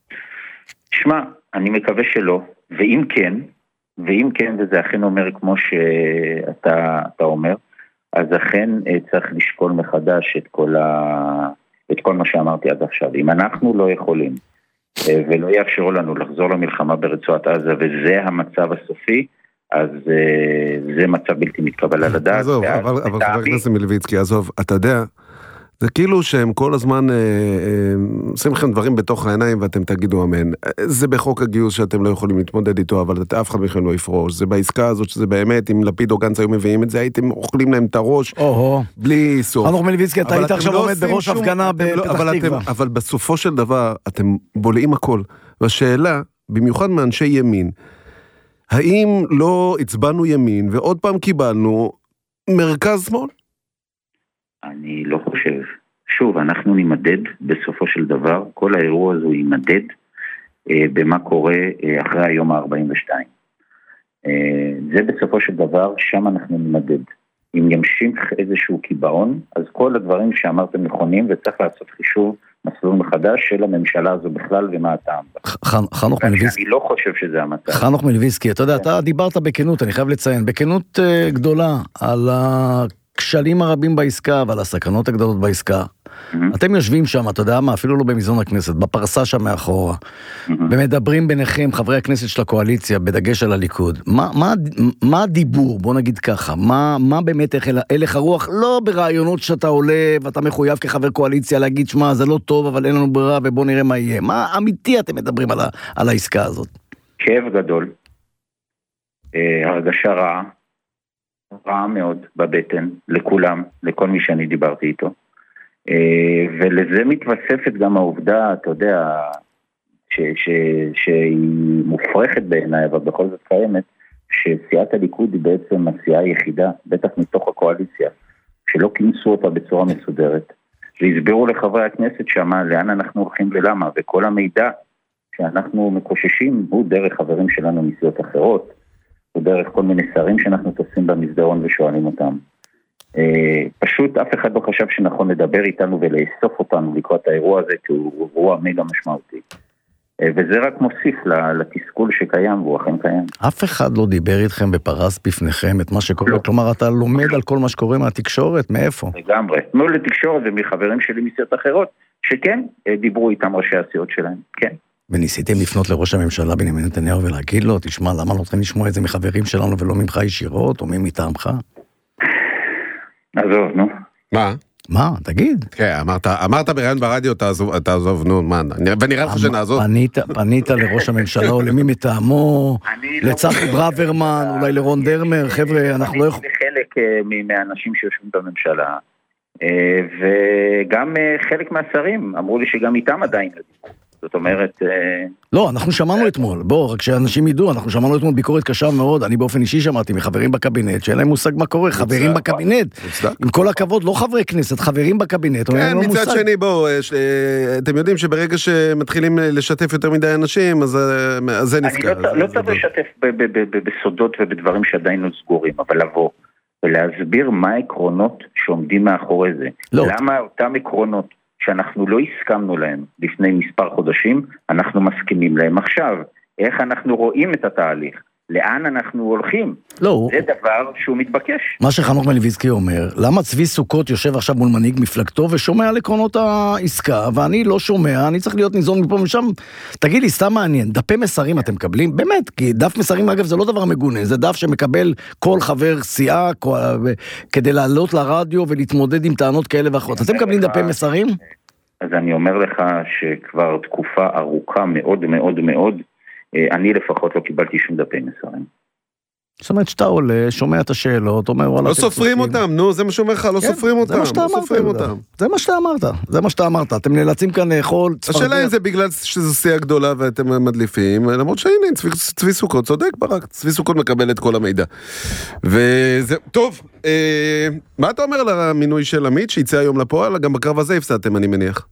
שמע, אני מקווה שלא, ואם כן, ואם כן, וזה אכן אומר כמו שאתה אתה אומר, אז אכן צריך לשקול מחדש את כל, ה... את כל מה שאמרתי עד עכשיו. אם אנחנו לא יכולים, ולא יאפשרו לנו לחזור למלחמה ברצועת עזה, וזה המצב הסופי, אז זה מצב בלתי מתקבל על הדעת. עזוב, אבל חבר הכנסת מלביצקי, עזוב, אתה יודע, זה כאילו שהם כל הזמן עושים לכם דברים בתוך העיניים ואתם תגידו אמן. זה בחוק הגיוס שאתם לא יכולים להתמודד איתו, אבל אף אחד מכם לא יפרוש. זה בעסקה הזאת שזה באמת, אם לפיד או גנץ היו מביאים את זה, הייתם אוכלים להם את הראש בלי סוף. חנוך מלביצקי, אתה היית עכשיו עומד בראש הפגנה בפתח תקווה. אבל בסופו של דבר, אתם בולעים הכל. והשאלה, במיוחד מאנשי ימין, האם לא הצבענו ימין ועוד פעם קיבלנו מרכז שמאל? אני לא חושב. שוב, אנחנו נימדד בסופו של דבר, כל האירוע הזה יימדד אה, במה קורה אה, אחרי היום ה-ארבעים ושתיים. אה, זה בסופו של דבר, שם אנחנו נימדד. אם ימשיך איזשהו קיבעון, אז כל הדברים שאמרתם נכונים, וצריך לעשות חישוב מסלול מחדש של הממשלה הזו בכלל ומה הטעם. חנוך מלביצקי. אני לא חושב שזה המצב. חנוך מלביצקי, אתה יודע, אתה דיברת בכנות, אני חייב לציין, בכנות גדולה על הכשלים הרבים בעסקה ועל הסכנות הגדולות בעסקה. אתם יושבים שם, אתה יודע מה, אפילו לא במזנון הכנסת, בפרסה שם מאחורה, ומדברים ביניכם, חברי הכנסת של הקואליציה, בדגש על הליכוד. מה, מה, מה הדיבור, בוא נגיד ככה, מה, מה באמת הלך הרוח, לא ברעיונות שאתה עולה, ואתה מחויב כחבר קואליציה להגיד, שמה, זה לא טוב, אבל אין לנו ברירה, ובוא נראה מה יהיה. מה אמיתי אתם מדברים על, ה, על העסקה הזאת? כאב גדול, הרגשה רעה, רעה מאוד בבטן, לכולם, לכל מי שאני דיברתי איתו. ולזה מתווספת גם העובדה, אתה יודע, שהיא מופרכת בעיניי, אבל בכל זאת קיימת, שסיעת הליכוד היא בעצם הסיעה היחידה, בטח מתוך הקואליציה, שלא כינסו אותה בצורה מסודרת, והסבירו לחברי הכנסת שמה, לאן אנחנו הולכים ולמה, וכל המידע שאנחנו מקוששים הוא דרך חברים שלנו מסיעות אחרות, הוא דרך כל מיני שרים שאנחנו תופסים במסדרון ושואלים אותם. פשוט אף אחד לא חשב שנכון לדבר איתנו ולאסוף אותנו לקראת האירוע הזה, כי הוא אירוע מגה משמעותי. וזה רק מוסיף לתסכול שקיים, והוא אכן קיים. אף אחד לא דיבר איתכם בפרס בפניכם את מה שקורה? כלומר, אתה לומד על כל מה שקורה מהתקשורת? מאיפה? לגמרי. מול לתקשורת ומחברים שלי מסיעות אחרות, שכן דיברו איתם ראשי הסיעות שלהם, כן. וניסיתם לפנות לראש הממשלה בנימין נתניהו ולהגיד לו, תשמע, למה לא צריכים לשמוע את זה מחברים שלנו ולא ממך ישירות, או מי מטעמך? עזוב, נו. מה? מה? תגיד. כן, אמרת, אמרת בראיון ברדיו, תעזוב, נו, מה? ונראה לך שנעזוב? פנית לראש הממשלה, או למי מטעמו, לצחי ברוורמן, אולי לרון דרמר, חבר'ה, אנחנו לא יכולים... חלק מהאנשים שיושבים בממשלה, וגם חלק מהשרים, אמרו לי שגם איתם עדיין לדיבור. זאת אומרת... לא, אנחנו שמענו אתמול, בוא, רק שאנשים ידעו, אנחנו שמענו אתמול ביקורת קשה מאוד, אני באופן אישי שמעתי מחברים בקבינט, שאין להם מושג מה קורה, חברים בקבינט, עם כל הכבוד, לא חברי כנסת, חברים בקבינט, כן, מצד שני, בואו, אתם יודעים שברגע שמתחילים לשתף יותר מדי אנשים, אז זה נזכר. אני לא צריך לשתף בסודות ובדברים שעדיין לא סגורים, אבל לבוא ולהסביר מה העקרונות שעומדים מאחורי זה. למה אותם עקרונות שאנחנו לא הסכמנו להם לפני מספר חודשים, אנחנו מסכימים להם עכשיו. איך אנחנו רואים את התהליך? לאן אנחנו הולכים? לא. זה דבר שהוא מתבקש. מה שחנוך מלביצקי אומר, למה צבי סוכות יושב עכשיו מול מנהיג מפלגתו ושומע על עקרונות העסקה, ואני לא שומע, אני צריך להיות ניזון מפה ומשם. תגיד לי, סתם מעניין, דפי מסרים אתם מקבלים? באמת, כי דף מסרים אגב זה לא דבר מגונה, זה דף שמקבל כל חבר סיעה כדי לעלות לרדיו ולהתמודד עם טענות כאלה ואחרות. אתם מקבלים דפי מסרים? אז אני אומר לך שכבר תקופה ארוכה מאוד מאוד מאוד אני לפחות לא קיבלתי שום דפי מסרים. זאת אומרת שאתה עולה, שומע את השאלות, אומר וואלה... לא סופרים אותם, נו, זה מה שאומר לך, לא סופרים אותם, לא סופרים אותם. זה מה שאתה אמרת, זה מה שאתה אמרת, אתם נאלצים כאן לאכול... השאלה אם זה בגלל שזו סיעה גדולה ואתם מדליפים, למרות שהנה, צבי סוכות, צודק ברק, צבי סוכות מקבל את כל המידע. וזה, טוב, מה אתה אומר למינוי של עמית, שיצא היום לפועל? גם בקרב הזה הפסדתם, אני מניח.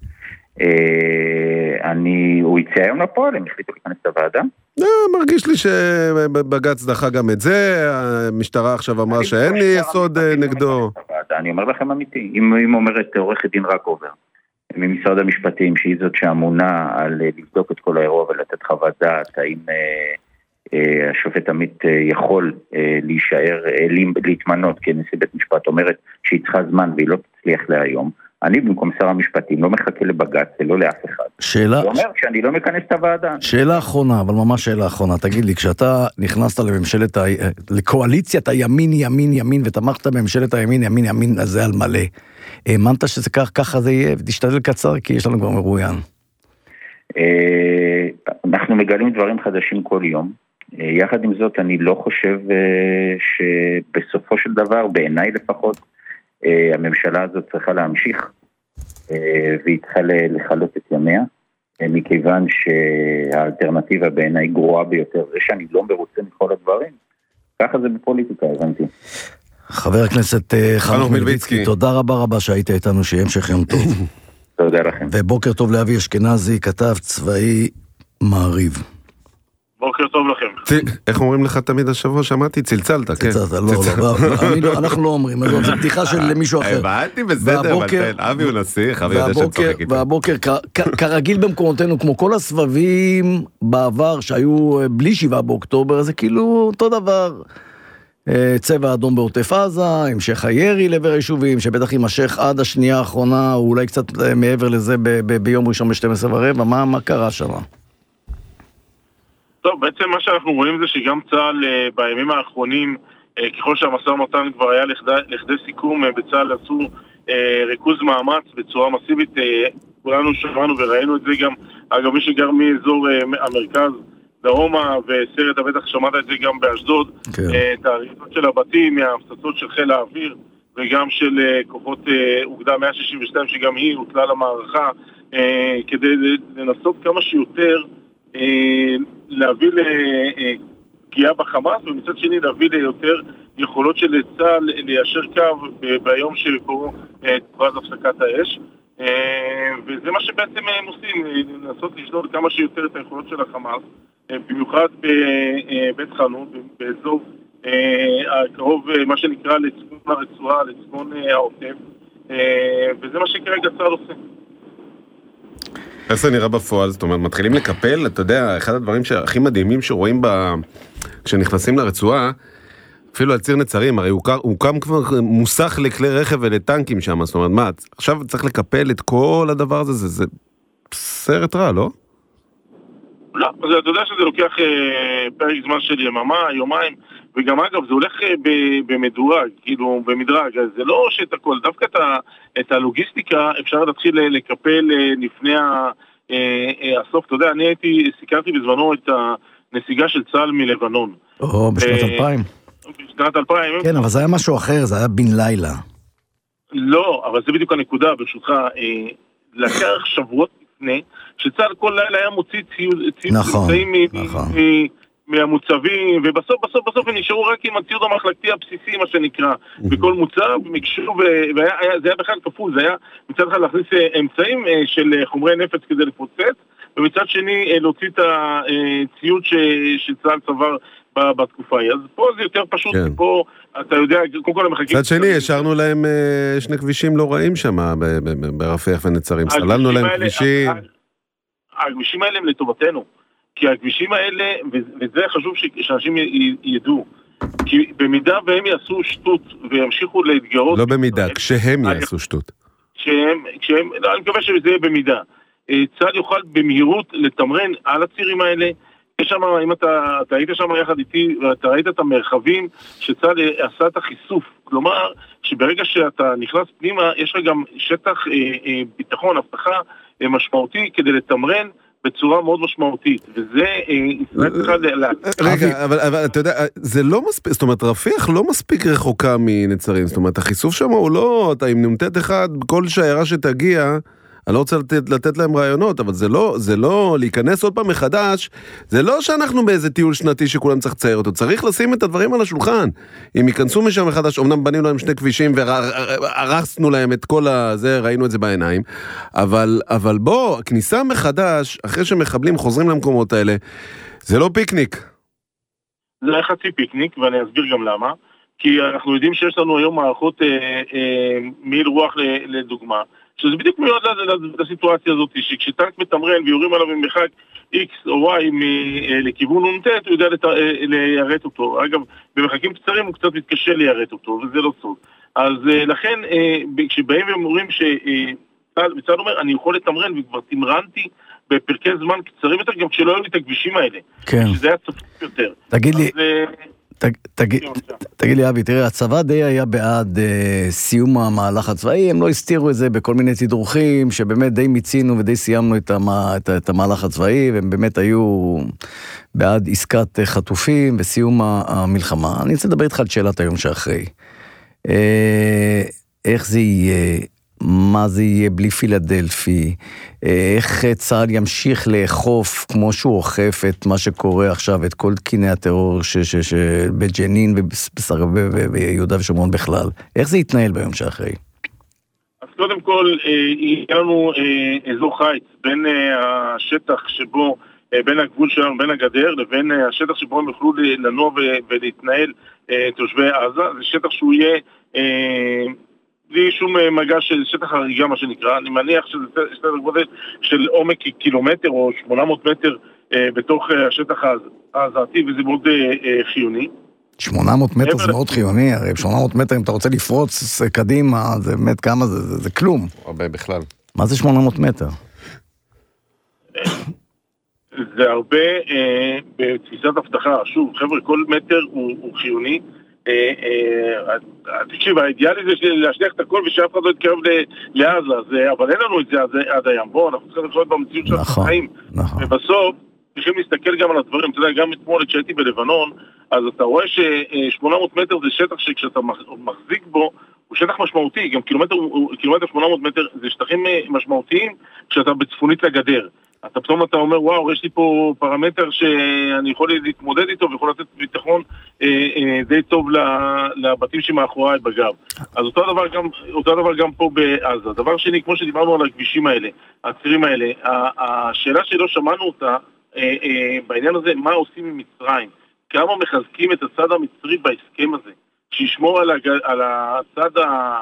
אני, הוא יצא היום לפועל, הם החליטו להיכנס את הוועדה. מרגיש לי שבג"ץ דחה גם את זה, המשטרה עכשיו אמרה שאין לי יסוד נגדו. אני אומר לכם אמיתי, אם אומרת עורכת דין רקובר, ממשרד המשפטים, שהיא זאת שאמונה על לבדוק את כל האירוע ולתת חוות דעת, האם השופט עמית יכול להישאר, להתמנות כנשיא בית משפט, אומרת שהיא צריכה זמן והיא לא תצליח להיום, אני במקום שר המשפטים לא מחכה לבג"ץ, לא לאף אחד. שאלה... זה אומר שאני לא מכנס את הוועדה. שאלה אחרונה, אבל ממש שאלה אחרונה. תגיד לי, כשאתה נכנסת לממשלת, ה... לקואליציית הימין, ימין, ימין, ותמכת בממשלת הימין, ימין, ימין, הזה על מלא, האמנת שזה כך, ככה זה יהיה, ותשתדל קצר, כי יש לנו כבר מרואיין. אנחנו מגלים דברים חדשים כל יום. יחד עם זאת, אני לא חושב שבסופו של דבר, בעיניי לפחות, הממשלה הזאת צריכה להמשיך והיא צריכה לחלות את ימיה מכיוון שהאלטרנטיבה בעיניי גרועה ביותר, זה שאני לא מרוצה מכל הדברים, ככה זה בפוליטיקה, הבנתי. חבר הכנסת חנוך מלביצקי, תודה רבה רבה שהיית איתנו, שיהיה המשך יום טוב. תודה לכם. ובוקר טוב לאבי אשכנזי, כתב צבאי מעריב. בוקר טוב לכם. איך אומרים לך תמיד השבוע? שמעתי, צלצלת, כן. צלצלת, לא, לא, אנחנו לא אומרים, זו בדיחה של מישהו אחר. הבאתי בסדר, אבל אבי הוא נסיך, אבי יודע שצוחק איתו. והבוקר, כרגיל במקומותינו, כמו כל הסבבים בעבר שהיו בלי שבעה באוקטובר, זה כאילו אותו דבר. צבע אדום בעוטף עזה, המשך הירי לעבר היישובים, שבטח יימשך עד השנייה האחרונה, או אולי קצת מעבר לזה ביום ראשון ב-שתים עשרה ורבע, מה קרה שם? טוב, בעצם מה שאנחנו רואים זה שגם צה"ל בימים האחרונים, ככל שהמשא ומתן כבר היה לכדי סיכום, בצה"ל עשו ריכוז מאמץ בצורה מסיבית, כולנו שמענו וראינו את זה גם, אגב מי שגר מאזור המרכז דרומה וסרט, בטח שמעת את זה גם באשדוד, כן. את הריכוז של הבתים מההפצצות של חיל האוויר וגם של כוחות אוגדה מאה שישים ושתיים שגם היא הוטלה למערכה, כדי לנסות כמה שיותר להביא לפגיעה בחמאס, ומצד שני להביא ליותר יכולות של צה"ל ליישר קו ביום שקוראו תקופת הפסקת האש, וזה מה שבעצם הם עושים, לנסות לשלול כמה שיותר את היכולות של החמאס, במיוחד בבית חאנון, באזור הקרוב, מה שנקרא לצפון הרצועה, לצפון העוטף, וזה מה שכרגע צה"ל עושה. איך זה נראה בפועל? זאת אומרת, מתחילים לקפל, אתה יודע, אחד הדברים הכי מדהימים שרואים ב... כשנכנסים לרצועה, אפילו על ציר נצרים, הרי הוקם כבר מוסך לכלי רכב ולטנקים שם, זאת אומרת, מה, עכשיו צריך לקפל את כל הדבר הזה, זה, זה סרט רע, לא? לא, אז אתה יודע שזה לוקח אה, פרק זמן של יממה, יומיים, וגם אגב, זה הולך אה, במדורג, כאילו, במדרג, אז זה לא שאת הכל, דווקא את, ה, את הלוגיסטיקה אפשר להתחיל לקפל אה, לפני ה, אה, אה, הסוף, אתה יודע, אני הייתי, סיקרתי בזמנו את הנסיגה של צה"ל מלבנון. או, בשנת אלפיים. בשנת אלפיים. כן, אבל זה היה משהו אחר, זה היה בן לילה. לא, אבל זה בדיוק הנקודה, ברשותך, אה, לקח שבועות לפני, שצה"ל כל לילה היה מוציא ציוד, ציוד נכון, נכון. מהמוצבים, ובסוף בסוף בסוף הם נשארו רק עם הציוד המחלקתי הבסיסי, מה שנקרא, בכל מוצב, מקשור, וזה היה בכלל כפול, זה היה מצד אחד להכניס אמצעים של חומרי נפץ כדי לפוצץ, ומצד שני להוציא את הציוד שצה"ל צבר בתקופה. אז פה זה יותר פשוט, כן. פה אתה יודע, קודם כל המחלקים... מצד שני, השארנו להם שני כבישים לא רעים שם, ברפיח ונצרים, סללנו להם כבישים... הכבישים האלה הם לטובתנו, כי הכבישים האלה, וזה חשוב שאנשים ידעו, כי במידה והם יעשו שטות וימשיכו להתגרות... לא במידה, כשהם יעשו שטות. כשהם, כשהם, לא, אני מקווה שזה יהיה במידה. צה"ל יוכל במהירות לתמרן על הצירים האלה, יש שם, אם אתה, אתה היית שם יחד איתי, ואתה ראית את המרחבים שצה"ל עשה את החיסוף, כלומר, שברגע שאתה נכנס פנימה, יש לך גם שטח אה, אה, ביטחון, הבטחה, משמעותי כדי לתמרן בצורה מאוד משמעותית, וזה ישראל צריכה לה... רגע, אבל אתה יודע, זה לא מספיק, זאת אומרת, רפיח לא מספיק רחוקה מנצרים, זאת אומרת, החיסוף שם הוא לא, אתה עם נמתת אחד, כל שיירה שתגיע, אני לא רוצה לתת, לתת להם רעיונות, אבל זה לא, זה לא להיכנס עוד פעם מחדש, זה לא שאנחנו באיזה טיול שנתי שכולם צריך לצייר אותו, צריך לשים את הדברים על השולחן. אם ייכנסו משם מחדש, אמנם בנינו להם שני כבישים והרסנו להם את כל הזה, ראינו את זה בעיניים, אבל, אבל בוא, כניסה מחדש, אחרי שמחבלים חוזרים למקומות האלה, זה לא פיקניק. זה לא חצי פיקניק, ואני אסביר גם למה, כי אנחנו יודעים שיש לנו היום מערכות אה, אה, מיל רוח לדוגמה, שזה בדיוק מיועד לסיטואציה הזאת, שכשטנק מתמרן ויורים עליו ממרחק X או Y לכיוון נונטט, הוא יודע ליירט אותו. אגב, במרחקים קצרים הוא קצת מתקשה ליירט אותו, וזה לא סוד. אז לכן, כשבאים ואומרים שצה"ל אומר, אני יכול לתמרן, וכבר תמרנתי בפרקי זמן קצרים יותר, גם כשלא היו לי את הכבישים האלה. כן. שזה היה צפוף יותר. תגיד לי... תגיד לי אבי, תראה, הצבא די היה בעד סיום המהלך הצבאי, הם לא הסתירו את זה בכל מיני תדרוכים, שבאמת די מיצינו ודי סיימנו את המהלך הצבאי, והם באמת היו בעד עסקת חטופים וסיום המלחמה. אני רוצה לדבר איתך על שאלת היום שאחרי. איך זה יהיה? מה זה יהיה בלי פילדלפי, איך צה"ל ימשיך לאכוף כמו שהוא אוכף את מה שקורה עכשיו, את כל תקיני הטרור בג'נין וביהודה ושומרון בכלל. איך זה יתנהל ביום שאחרי? אז קודם כל, יהיה לנו אזור חיץ בין השטח שבו, בין הגבול שלנו, בין הגדר, לבין השטח שבו הם יוכלו לנוע ולהתנהל תושבי עזה. זה שטח שהוא יהיה... בלי שום מגע של שטח הריגה, מה שנקרא. אני מניח שזה שטח גודל של עומק קילומטר או שמונה מאות מטר אה, בתוך השטח העזתי, וזה מאוד אה, חיוני. שמונה מאות מטר זה מאוד חיוני, הרי שמונה מאות מטר אם אתה רוצה לפרוץ קדימה, זה באמת כמה זה, זה, זה כלום. הרבה בכלל. מה זה שמונה מאות מטר? זה הרבה אה, בתפיסת הבטחה. שוב, חבר'ה, כל מטר הוא, הוא חיוני. תקשיב, האידיאלי זה להשליח את הכל ושאף אחד לא יתקרב לעזה, אבל אין לנו את זה עד היום. בואו, אנחנו צריכים לחיות במציאות של החיים, ובסוף צריכים להסתכל גם על הדברים. אתה יודע, גם אתמול כשהייתי בלבנון, אז אתה רואה ש-שמונה מאות מטר זה שטח שכשאתה מחזיק בו הוא שטח משמעותי, גם קילומטר שמונה מאות מטר זה שטחים משמעותיים כשאתה בצפונית לגדר. אתה פתאום אתה אומר, וואו, יש לי פה פרמטר שאני יכול להתמודד איתו ויכול לתת ביטחון אה, אה, די טוב לבתים שמאחוריי בגב. אז אותו דבר גם, אותו דבר גם פה בעזה. דבר שני, כמו שדיברנו על הכבישים האלה, הצירים האלה, השאלה שלא שמענו אותה אה, אה, בעניין הזה, מה עושים עם מצרים? כמה מחזקים את הצד המצרי בהסכם הזה? שישמור על, הג... על הצד ה...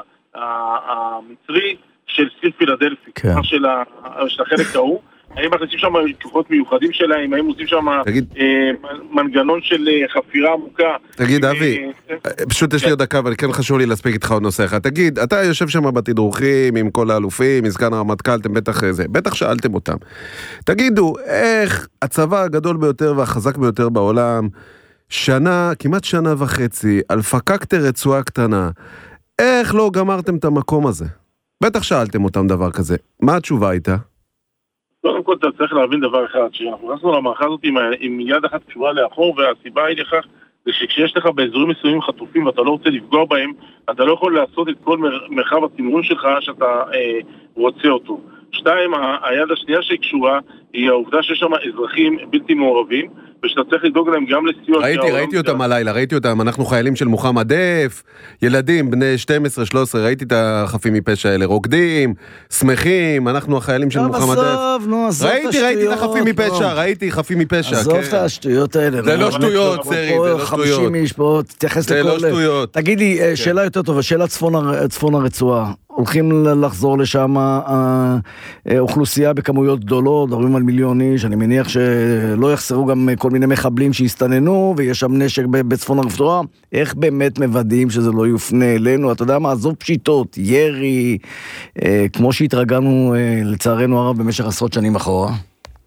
המצרי של סיר פילדלפי, כן. של, ה... של החלק ההוא. האם מכניסים שם כוחות מיוחדים שלהם, האם עושים שם אה, מנגנון של חפירה עמוקה. תגיד, אבי, אה, פשוט יש לי עוד דקה, אבל כן חשוב לי להספיק איתך עוד נושא אחד. תגיד, אתה יושב שם בתדרוכים עם כל האלופים, עם סגן הרמטכ"ל, אתם בטח זה, בטח שאלתם אותם. תגידו, איך הצבא הגדול ביותר והחזק ביותר בעולם, שנה, כמעט שנה וחצי, על פקקטי רצועה קטנה, איך לא גמרתם את המקום הזה? בטח שאלתם אותם דבר כזה. מה התשובה הייתה? קודם כל אתה צריך להבין דבר אחד, שאנחנו נכנסנו למערכה הזאת עם, עם יד אחת קשורה לאחור, והסיבה היא לכך זה שכשיש לך באזורים מסוימים חטופים ואתה לא רוצה לפגוע בהם, אתה לא יכול לעשות את כל מרחב התמרון שלך שאתה אה, רוצה אותו. שתיים, היד השנייה שקשורה היא העובדה שיש שם אזרחים בלתי מעורבים, ושאתה צריך לדאוג להם גם לסיוע. ראיתי, ראיתי אותם הלילה, ראיתי אותם, אנחנו חיילים של מוחמד דף, ילדים בני שתים עשרה שלוש עשרה, ראיתי את החפים מפשע האלה, רוקדים, שמחים, אנחנו החיילים של מוחמד דף. ראיתי, ראיתי את החפים מפשע, ראיתי חפים מפשע. עזוב את השטויות האלה. זה לא שטויות, סרי, זה לא שטויות. חמישים איש פה, תתייחס לכל... זה לא שטויות. תגיד לי, שאלה יותר טובה, שאלה צפון הרצועה. הולכים לחזור לשם אוכלוסייה בכמויות גדולות, דברים על מיליון איש, אני מניח שלא יחסרו גם כל מיני מחבלים שהסתננו, ויש שם נשק בצפון הרצועה. איך באמת מוודאים שזה לא יופנה אלינו? אתה יודע מה, עזוב פשיטות, ירי, כמו שהתרגלנו לצערנו הרב במשך עשרות שנים אחורה.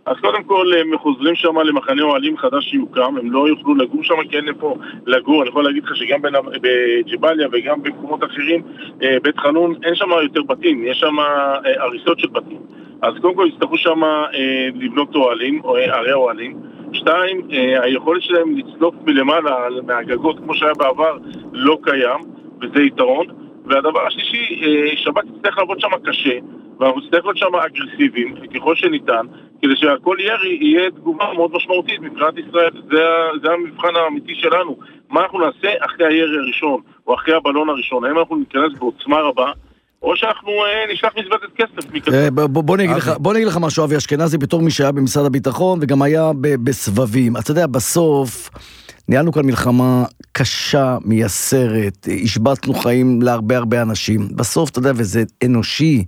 אז קודם כל הם חוזרים שם למחנה אוהלים חדש שיוקם, הם לא יוכלו לגור שם כי אין איפה לגור. אני יכול להגיד לך שגם בג'באליה וגם במקומות אחרים, בית חנון, אין שם יותר בתים, יש שם הריסות של בתים. אז קודם כל יצטרכו שם לבנות אוהלים, או ערי אוהלים. שתיים, היכולת שלהם לצלוף מלמעלה מהגגות כמו שהיה בעבר לא קיים, וזה יתרון. והדבר השלישי, שבת תצטרך לעבוד שם קשה, ואנחנו נצטרך להיות שם אגרסיביים ככל שניתן, כדי שהכל ירי יהיה תגובה מאוד משמעותית מבחינת ישראל. זה, זה המבחן האמיתי שלנו. מה אנחנו נעשה אחרי הירי הראשון, או אחרי הבלון הראשון? האם אנחנו ניכנס בעוצמה רבה, או שאנחנו אה, נשלח מזוודת כסף. אה, בוא, בוא, נגיד לך, בוא נגיד לך משהו, אבי אשכנזי, בתור מי שהיה במשרד הביטחון, וגם היה בסבבים. אתה יודע, בסוף ניהלנו כאן מלחמה קשה, מייסרת, השבטנו חיים להרבה הרבה אנשים. בסוף, אתה יודע, וזה אנושי,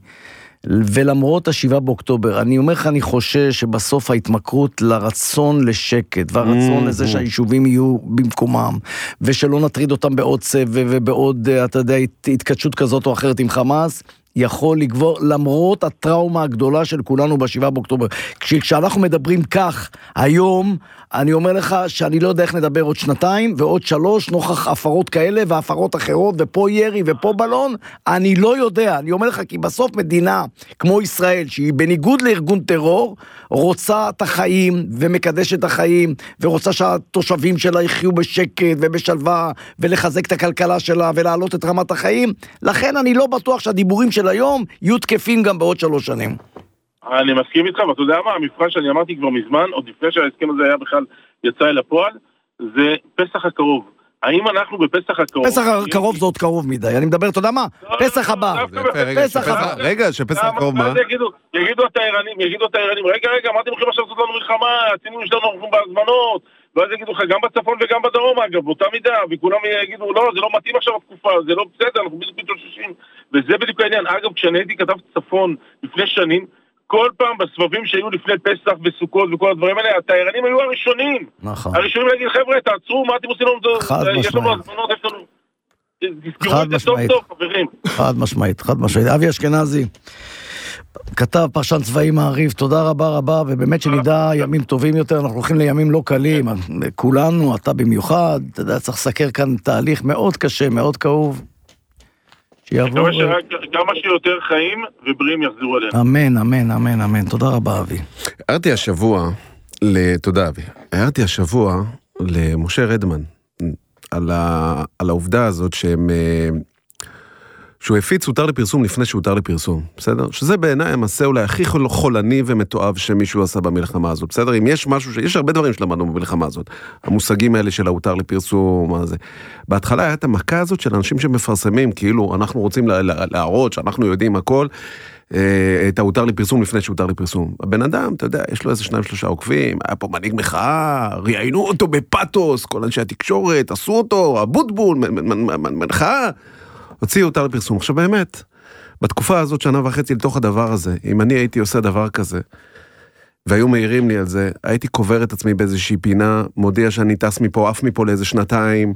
ולמרות השבעה באוקטובר, אני אומר לך, אני חושש שבסוף ההתמכרות לרצון לשקט, והרצון לזה שהיישובים יהיו במקומם, ושלא נטריד אותם בעוד סבב, ובעוד, אתה יודע, התקדשות כזאת או אחרת עם חמאס, יכול לגבור, למרות הטראומה הגדולה של כולנו בשבעה באוקטובר. כשאנחנו מדברים כך, היום, אני אומר לך שאני לא יודע איך נדבר עוד שנתיים, ועוד שלוש, נוכח הפרות כאלה, והפרות אחרות, ופה ירי, ופה בלון, אני לא יודע. אני אומר לך, כי בסוף מדינה, כמו ישראל, שהיא בניגוד לארגון טרור, רוצה את החיים, ומקדשת את החיים, ורוצה שהתושבים שלה יחיו בשקט, ובשלווה, ולחזק את הכלכלה שלה, ולהעלות את רמת החיים. לכן אני לא בטוח שהדיבורים של היום יהיו תקפים גם בעוד שלוש שנים. אני מסכים איתך, ואתה יודע מה, המבחן שאני אמרתי כבר מזמן, עוד לפני שההסכם הזה היה בכלל יצא אל הפועל, זה פסח הקרוב. האם אנחנו בפסח הקרוב? פסח הקרוב זה עוד קרוב מדי, אני מדבר, אתה יודע מה? פסח הבא. פסח הבא. רגע, שפסח הקרוב מה? יגידו התיירנים, יגידו התיירנים, רגע, רגע, אמרתם הולכים עכשיו לעשות לנו מלחמה, עשינו שלנו בהזמנות, ואז יגידו לך, גם בצפון וגם בדרום, אגב, באותה מידה, וכולם יגידו, לא, זה לא מתאים עכשיו התקופה, זה לא בסדר, אנחנו בדיוק מתאוששים, וזה בדיוק העניין. אגב, כשאני הייתי כתב צפון לפני שנים, כל פעם בסבבים שהיו לפני פסח וסוכות וכל הדברים האלה, התיירנים היו הראשונים. נכון. הראשונים להגיד, חבר'ה, תעצרו, מה אתם עושים לנו? חד משמעית. יש לנו הזמנות, יש לנו... תזכרו את זה טוב טוב, חברים. חד משמעית, חד משמעית. אבי אשכנזי, כתב פרשן צבאי מעריב, תודה רבה רבה, ובאמת שנדע ימים טובים יותר, אנחנו הולכים לימים לא קלים, כולנו, אתה במיוחד, אתה יודע, צריך לסקר כאן תהליך מאוד קשה, מאוד כאוב. שיעבור... כמה שיותר חיים ובריאים יחזרו אלינו. אמן, אמן, אמן, אמן. תודה רבה, אבי. הערתי השבוע, תודה אבי, הערתי השבוע למשה רדמן, על, ה... על העובדה הזאת שהם... שהוא הפיץ הותר לפרסום לפני שהותר לפרסום, בסדר? שזה בעיניי המעשה אולי הכי חולני ומתואב שמישהו עשה במלחמה הזאת, בסדר? אם יש משהו, ש... יש הרבה דברים שלמדנו במלחמה הזאת, המושגים האלה של ההותר לפרסום, מה זה. בהתחלה הייתה המכה הזאת של אנשים שמפרסמים, כאילו אנחנו רוצים לה... להראות שאנחנו יודעים הכל, את ההותר לפרסום לפני שהותר לפרסום. הבן אדם, אתה יודע, יש לו איזה שניים שלושה עוקבים, היה פה מנהיג מחאה, ראיינו אותו בפאטוס, כל אנשי התקשורת, עשו אותו, הבוטבול, מנחה, הוציאו אותה לפרסום. עכשיו באמת, בתקופה הזאת שנה וחצי לתוך הדבר הזה, אם אני הייתי עושה דבר כזה, והיו מהירים לי על זה, הייתי קובר את עצמי באיזושהי פינה, מודיע שאני טס מפה, אף מפה לאיזה שנתיים,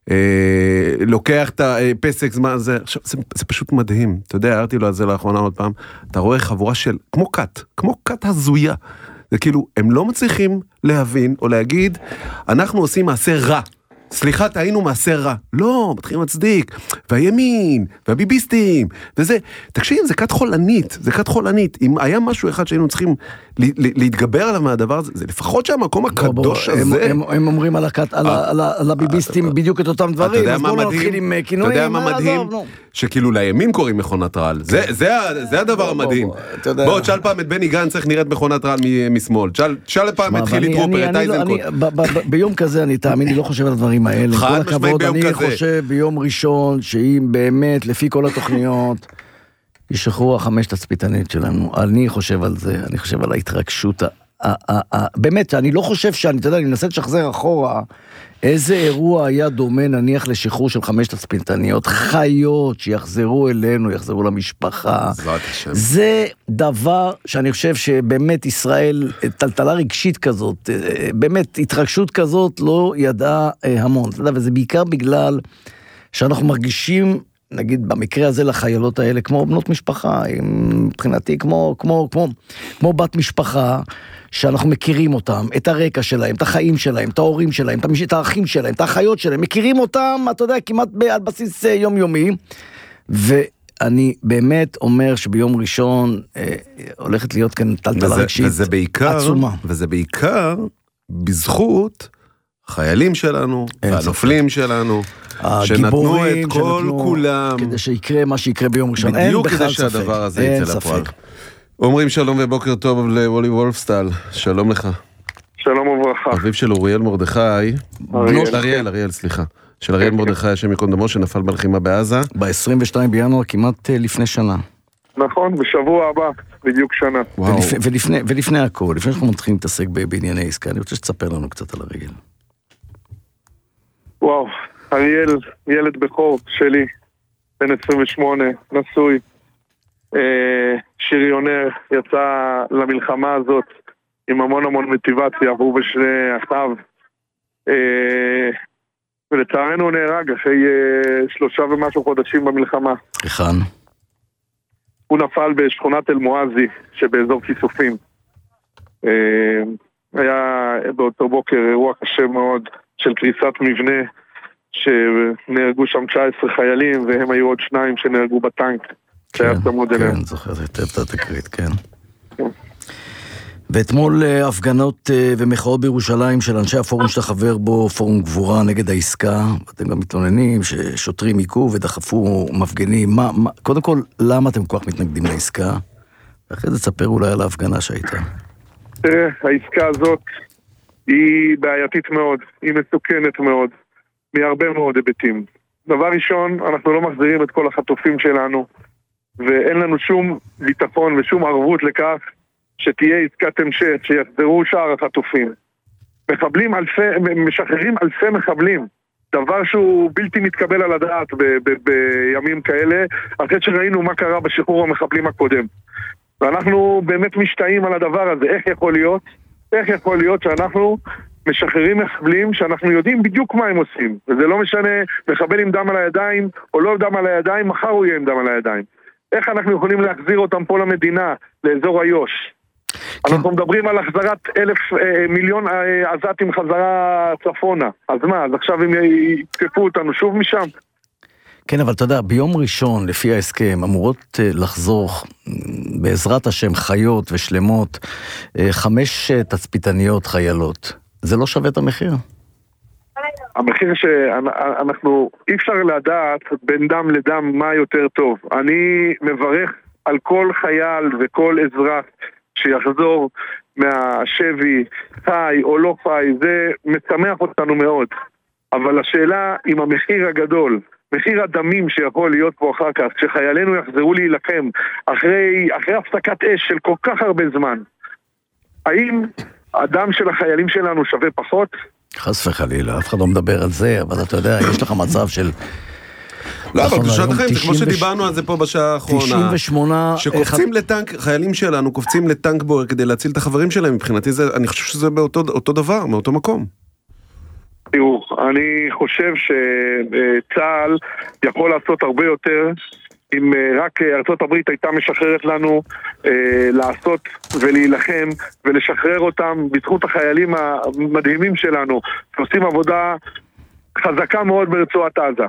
אה, לוקח את הפסק זמן הזה. עכשיו, זה, זה פשוט מדהים. אתה יודע, הערתי לו על זה לאחרונה עוד פעם, אתה רואה חבורה של, כמו קט, כמו קט הזויה. זה כאילו, הם לא מצליחים להבין או להגיד, אנחנו עושים מעשה רע. סליחה, תהיינו מעשה רע. לא, מתחילים מצדיק. והימין, והביביסטים, וזה. תקשיב, זה קט חולנית, זה קט חולנית. אם היה משהו אחד שהיינו צריכים להתגבר עליו מהדבר הזה, זה לפחות שהמקום הקדוש הזה... הם אומרים על הביביסטים בדיוק את אותם דברים, אז בואו נתחיל עם כינויים. אתה יודע מה מדהים? שכאילו לימין קוראים מכונת רעל. זה הדבר המדהים. בואו, תשאל פעם את בני גנץ איך נראית מכונת רעל משמאל. תשאל פעם את חילי טרופר, את אייזנקוט. ביום כזה אני תאמין, אני לא חושב על הדברים האלה. כל הכבוד, אני חושב ביום ראשון, שאם באמת, לפי כל התוכניות, ישחררו החמש תצפיתנית שלנו. אני חושב על זה, אני חושב על ההתרגשות. באמת, אני לא חושב שאני, אתה יודע, אני מנסה לשחזר אחורה, איזה אירוע היה דומה, נניח, לשחרור של חמש תצפיתניות, חיות שיחזרו אלינו, יחזרו למשפחה. זה דבר שאני חושב שבאמת ישראל, טלטלה רגשית כזאת, באמת, התרגשות כזאת לא ידעה המון. אתה יודע, וזה בעיקר בגלל שאנחנו מרגישים נגיד במקרה הזה לחיילות האלה, כמו בנות משפחה, מבחינתי כמו, כמו, כמו, כמו בת משפחה, שאנחנו מכירים אותם, את הרקע שלהם, את החיים שלהם, את ההורים שלהם, את האחים שלהם, את האחיות שלהם, מכירים אותם, אתה יודע, כמעט על בסיס יומיומי, ואני באמת אומר שביום ראשון אה, הולכת להיות כאן טלטלה רגשית וזה בעיקר, עצומה. וזה בעיקר בזכות חיילים שלנו, והנופלים שלנו, שנתנו את כל כולם. כדי שיקרה מה שיקרה ביום ראשון. בדיוק כדי שהדבר הזה יצא לפועל. אומרים שלום ובוקר טוב לוולי וולפסטל, שלום לך. שלום וברכה. אביו של אוריאל מרדכי, אריאל, אריאל, סליחה. של אריאל מרדכי, השם יקום דמו, שנפל בלחימה בעזה. ב-עשרים ושניים בינואר, כמעט לפני שנה. נכון, בשבוע הבא, בדיוק שנה. ולפני הכל, לפני שאנחנו מתחילים להתעסק בענייני עסקה, אני רוצה שתספר לנו קצת על אריאל. וואו, אריאל, ילד בכור שלי, בן עשרים ושמונה, נשוי, שריונר, יצא למלחמה הזאת עם המון המון מוטיבציה, והוא ושני אחיו, ולצערנו הוא נהרג אחרי שלושה ומשהו חודשים במלחמה. היכן? הוא נפל בשכונת אל מואזי שבאזור כיסופים. היה באותו בוקר אירוע קשה מאוד של קריסת מבנה, שנהרגו שם תשע עשרה חיילים, והם היו עוד שניים שנהרגו בטנק. כן, כן, זוכר, זה היטב את התקרית, כן. ואתמול הפגנות ומחאות בירושלים של אנשי הפורום שאתה חבר בו, פורום גבורה נגד העסקה, ואתם גם מתלוננים ששוטרים עיקו ודחפו מפגנים. מה, מה, קודם כל, למה אתם כל כך מתנגדים לעסקה? ואחרי זה תספר אולי על ההפגנה שהייתה. תראה, העסקה הזאת היא בעייתית מאוד, היא מסוכנת מאוד, מהרבה מאוד היבטים. דבר ראשון, אנחנו לא מחזירים את כל החטופים שלנו, ואין לנו שום ביטחון ושום ערבות לכך שתהיה עסקת המשך, שיחזרו שאר החטופים. מחבלים אלפי, משחררים אלפי מחבלים, דבר שהוא בלתי מתקבל על הדעת ב- ב- בימים כאלה, אחרי שראינו מה קרה בשחרור המחבלים הקודם. ואנחנו באמת משתאים על הדבר הזה, איך יכול להיות? איך יכול להיות שאנחנו משחררים מחבלים שאנחנו יודעים בדיוק מה הם עושים, וזה לא משנה מחבל עם דם על הידיים או לא דם על הידיים, מחר הוא יהיה עם דם על הידיים. איך אנחנו יכולים להחזיר אותם פה למדינה, לאזור איו"ש? כן. אנחנו מדברים על החזרת אלף אה, מיליון אה, עזתים חזרה צפונה. אז מה, אז עכשיו הם יתקפו אותנו שוב משם? כן, אבל אתה יודע, ביום ראשון, לפי ההסכם, אמורות לחזור בעזרת השם חיות ושלמות, חמש תצפיתניות חיילות. זה לא שווה את המחיר? המחיר שאנחנו, אי אפשר לדעת בין דם לדם מה יותר טוב. אני מברך על כל חייל וכל אזרח שיחזור מהשבי, חי או לא חי, זה משמח אותנו מאוד. אבל השאלה עם המחיר הגדול, מחיר הדמים שיכול להיות פה אחר כך, כשחיילינו יחזרו להילחם אחרי, אחרי הפסקת אש של כל כך הרבה זמן, האם הדם של החיילים שלנו שווה פחות? חס וחלילה, אף אחד לא מדבר על זה, אבל אתה יודע, יש לך מצב של... לא, אבל קדושת החיים, זה כמו שדיברנו על זה פה בשעה האחרונה. תשעים ושמונה... שקופצים לטנק, חיילים שלנו קופצים לטנק בוער כדי להציל את החברים שלהם, מבחינתי זה, אני חושב שזה באותו דבר, מאותו מקום. תראו, אני חושב שצה"ל יכול לעשות הרבה יותר אם רק ארצות הברית הייתה משחררת לנו אה, לעשות ולהילחם ולשחרר אותם בזכות החיילים המדהימים שלנו שעושים עבודה חזקה מאוד ברצועת עזה.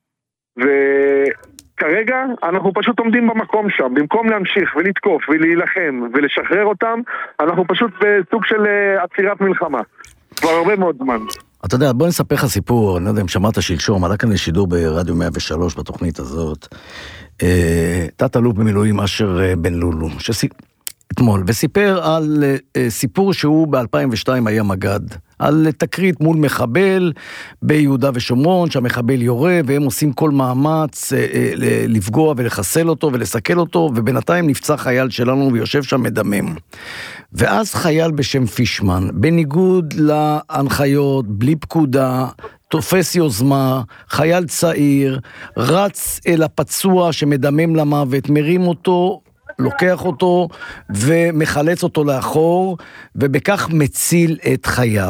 וכרגע אנחנו פשוט עומדים במקום שם, במקום להמשיך ולתקוף ולהילחם ולשחרר אותם, אנחנו פשוט בסוג של עצירת מלחמה כבר הרבה מאוד זמן. אתה יודע, בוא נספר לך סיפור, אני לא יודע אם שמעת שלשום, עלה כאן לשידור ברדיו מאה ושלוש בתוכנית הזאת, תת אלוף במילואים אשר בן לולו, אתמול, וסיפר על סיפור שהוא ב-אלפיים ושתיים היה מגד, על תקרית מול מחבל ביהודה ושומרון, שהמחבל יורה, והם עושים כל מאמץ לפגוע ולחסל אותו ולסכל אותו, ובינתיים נפצע חייל שלנו ויושב שם מדמם. ואז חייל בשם פישמן, בניגוד להנחיות, בלי פקודה, תופס יוזמה, חייל צעיר, רץ אל הפצוע שמדמם למוות, מרים אותו, לוקח אותו ומחלץ אותו לאחור, ובכך מציל את חייו.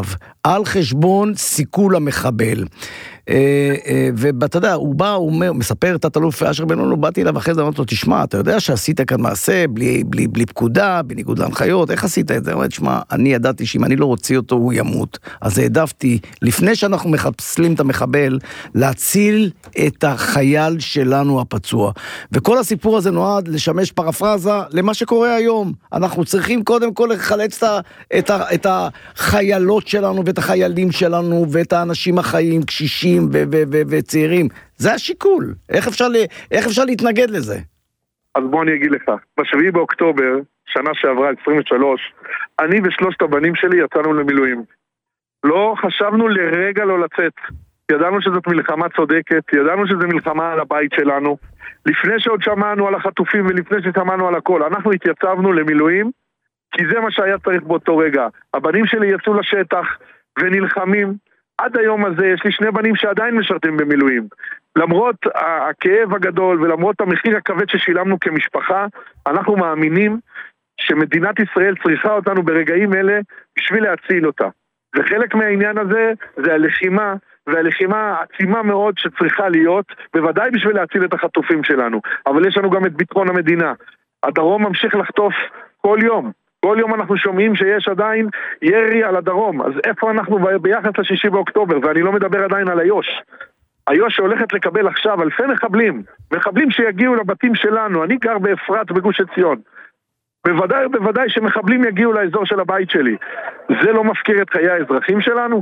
על חשבון סיכול המחבל. ואתה יודע, הוא בא, הוא אומר, מספר את התלוף אשר בן נון, באתי אליו אחרי זה, אמרתי לו, תשמע, אתה יודע שעשית כאן מעשה בלי, בלי, בלי פקודה, בניגוד להנחיות, איך עשית את זה? אמרתי, תשמע, אני ידעתי שאם אני לא רוצה אותו, הוא ימות. אז העדפתי, לפני שאנחנו מחפשים את המחבל, להציל את החייל שלנו הפצוע. וכל הסיפור הזה נועד לשמש פרפרזה למה שקורה היום. אנחנו צריכים קודם כל לחלץ את, ה, את החיילות שלנו, ואת החיילים שלנו, ואת האנשים החיים, קשישים, וצעירים. זה השיקול. איך אפשר, איך אפשר להתנגד לזה? אז בוא אני אגיד לך. בשביעי באוקטובר, שנה שעברה עשרים ושלוש, אני ושלושת הבנים שלי יצאנו למילואים. לא חשבנו לרגע לא לצאת. ידענו שזאת מלחמה צודקת, ידענו שזו מלחמה על הבית שלנו. לפני שעוד שמענו על החטופים ולפני ששמענו על הכל, אנחנו התייצבנו למילואים, כי זה מה שהיה צריך באותו רגע. הבנים שלי יצאו לשטח ונלחמים. עד היום הזה יש לי שני בנים שעדיין משרתים במילואים. למרות הכאב הגדול ולמרות המחיר הכבד ששילמנו כמשפחה, אנחנו מאמינים שמדינת ישראל צריכה אותנו ברגעים אלה בשביל להציל אותה. וחלק מהעניין הזה זה הלחימה, והלחימה עצימה מאוד שצריכה להיות, בוודאי בשביל להציל את החטופים שלנו. אבל יש לנו גם את ביטחון המדינה. הדרום ממשיך לחטוף כל יום. כל יום אנחנו שומעים שיש עדיין ירי על הדרום. אז איפה אנחנו ביחס לשישי באוקטובר? ואני לא מדבר עדיין על איו"ש. איו"ש שהולכת לקבל עכשיו אלפי מחבלים. מחבלים שיגיעו לבתים שלנו. אני גר באפרת בגוש עציון. בוודאי, בוודאי שמחבלים יגיעו לאזור של הבית שלי. זה לא מפקיר את חיי האזרחים שלנו?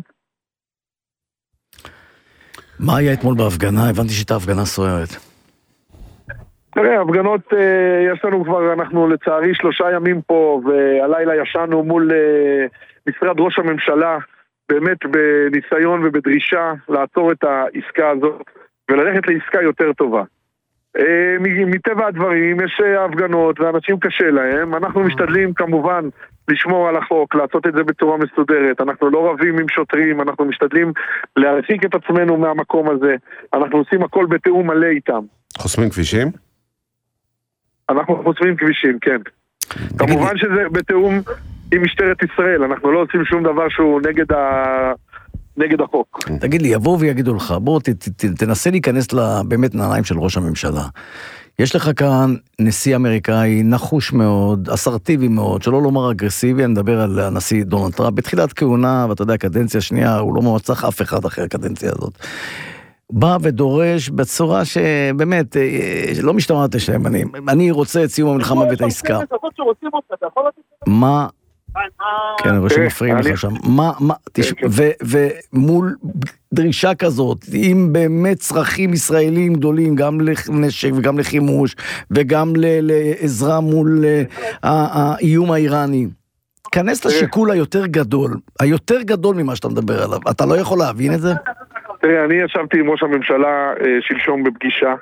מה היה אתמול בהפגנה? הבנתי שהייתה הפגנה סוערת. תראה, הפגנות, יש לנו כבר, אנחנו לצערי שלושה ימים פה, והלילה ישנו מול משרד ראש הממשלה, באמת בניסיון ובדרישה לעצור את העסקה הזאת, וללכת לעסקה יותר טובה. מטבע הדברים, יש הפגנות, ואנשים קשה להם, אנחנו משתדלים כמובן לשמור על החוק, לעשות את זה בצורה מסודרת, אנחנו לא רבים עם שוטרים, אנחנו משתדלים להרחיק את עצמנו מהמקום הזה, אנחנו עושים הכל בתיאום מלא איתם. חוסמים כבישים? אנחנו חוסמים כבישים, כן. כמובן שזה בתיאום עם משטרת ישראל, אנחנו לא עושים שום דבר שהוא נגד ה... נגד החוק. תגיד לי, יבואו ויגידו לך, בוא ת, ת, ת, תנסה להיכנס באמת נעליים של ראש הממשלה. יש לך כאן נשיא אמריקאי נחוש מאוד, אסרטיבי מאוד, שלא לומר אגרסיבי, אני מדבר על הנשיא דונלד טראמפ, בתחילת כהונה, ואתה יודע, קדנציה שנייה, הוא לא מוצח אף אחד אחרי הקדנציה הזאת. בא ודורש בצורה שבאמת לא משתמעת לשם, אני, אני רוצה את סיום המלחמה ואת העסקה. מה... כן, אני רואה שמפריעים לך שם. מה, מה, ומול דרישה כזאת, עם באמת צרכים ישראלים גדולים, גם לנשק וגם לחימוש, וגם לעזרה מול האיום האיראני, כנס לשיקול היותר גדול, היותר גדול ממה שאתה מדבר עליו. אתה לא יכול להבין את זה? תראה, אני ישבתי עם ראש הממשלה שלשום בפגישה,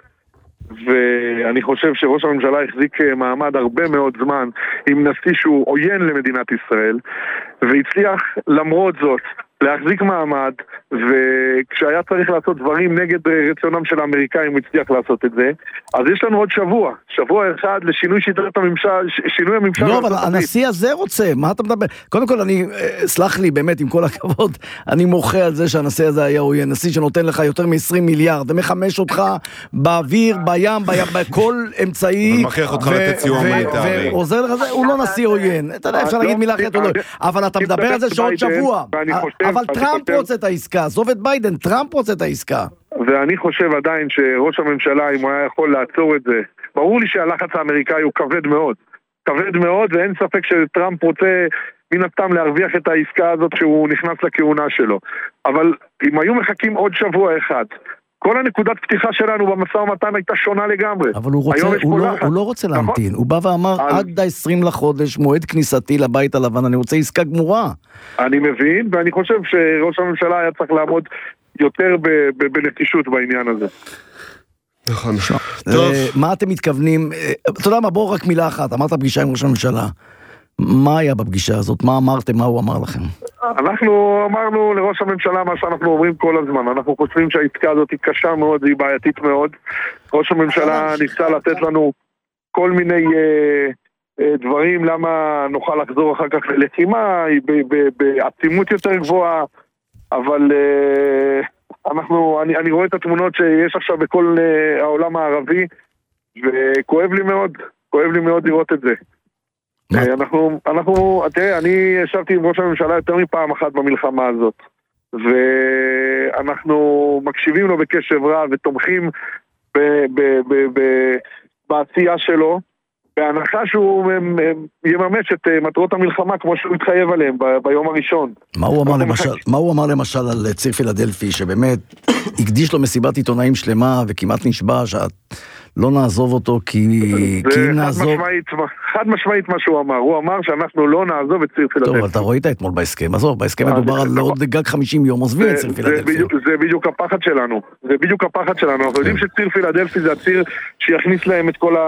ואני חושב שראש הממשלה החזיק מעמד הרבה מאוד זמן עם נשיא שהוא עוין למדינת ישראל, והצליח למרות זאת להחזיק מעמד, וכשהיה צריך לעשות דברים נגד רצונם של האמריקאים הוא הצליח לעשות את זה. אז יש לנו עוד שבוע, שבוע אחד לשינוי שיטת הממשל, שינוי הממשל. לא, אבל הנשיא הזה רוצה, מה אתה מדבר? קודם כל אני, סלח לי באמת עם כל הכבוד, אני מוחה על זה שהנשיא הזה היה, הוא יהיה נשיא שנותן לך יותר מ-עשרים מיליארד, ומחמש אותך באוויר, בים, בכל אמצעי, ומכריח אותך לתת סיוע הומניטרי. ועוזר לך זה, הוא לא נשיא עוין, אתה יודע, אפשר להגיד מילה אחרת, אבל אתה מדבר על זה שעוד שבוע. אבל טראמפ רוצה את העסקה, עזוב את ביידן, טראמפ רוצה את העסקה. ואני חושב עדיין שראש הממשלה, אם הוא היה יכול לעצור את זה, ברור לי שהלחץ האמריקאי הוא כבד מאוד, כבד מאוד, ואין ספק שטראמפ רוצה מן הסתם להרוויח את העסקה הזאת שהוא נכנס לכהונה שלו. אבל אם היו מחכים עוד שבוע אחד, כל הנקודת פתיחה שלנו במשא ומתן הייתה שונה לגמרי. אבל הוא, רוצה, הוא, לא, הוא לא רוצה להמתין. הוא בא ואמר, אז... עד ה-עשרים לחודש, מועד כניסתי לבית הלבן, אני רוצה עסקה גמורה. אני מבין, ואני חושב שראש הממשלה היה צריך לעמוד יותר בנחישות בעניין הזה. נכון. טוב. מה אתם מתכוונים? אתה יודע מה, בואו רק מילה אחת. אמרת פגישה עם ראש הממשלה. מה היה בפגישה הזאת? מה אמרתם? מה הוא אמר לכם? אנחנו אמרנו לראש הממשלה מה שאנחנו אומרים כל הזמן. אנחנו חושבים שהעסקה הזאת היא קשה מאוד, היא בעייתית מאוד. ראש הממשלה ניסה לתת לנו כל מיני אה, אה, דברים למה נוכל לחזור אחר כך ללחימה, בעצימות יותר גבוהה, אבל אנחנו, אני, אני רואה את התמונות שיש עכשיו בכל העולם הערבי, וכואב לי מאוד, כואב לי מאוד לראות את זה. אנחנו, אנחנו, תראה, אני ישבתי עם ראש הממשלה יותר מפעם אחת במלחמה הזאת, ואנחנו מקשיבים לו בקשב רב ותומכים ב, ב, ב, ב, בעשייה שלו, בהנחה שהוא יממש את מטרות המלחמה כמו שהוא התחייב עליהם ב, ביום הראשון. מה הוא אמר למשל, מה הוא אמר למשל על ציר פילדלפי, שבאמת הקדיש לו מסיבת עיתונאים שלמה וכמעט נשבע שאת לא נעזוב אותו כי, כי אם נעזוב... משמעית, חד משמעית מה שהוא אמר, הוא אמר שאנחנו לא נעזוב את ציר פילדלפי. טוב, אתה ראית אתמול בהסכם, עזוב, בהסכם מדובר על עוד גג חמישים יום, עוזבים את ציר פילדלפי. זה בדיוק הפחד שלנו, זה בדיוק הפחד שלנו, אנחנו יודעים שציר פילדלפי זה הציר שיכניס להם את כל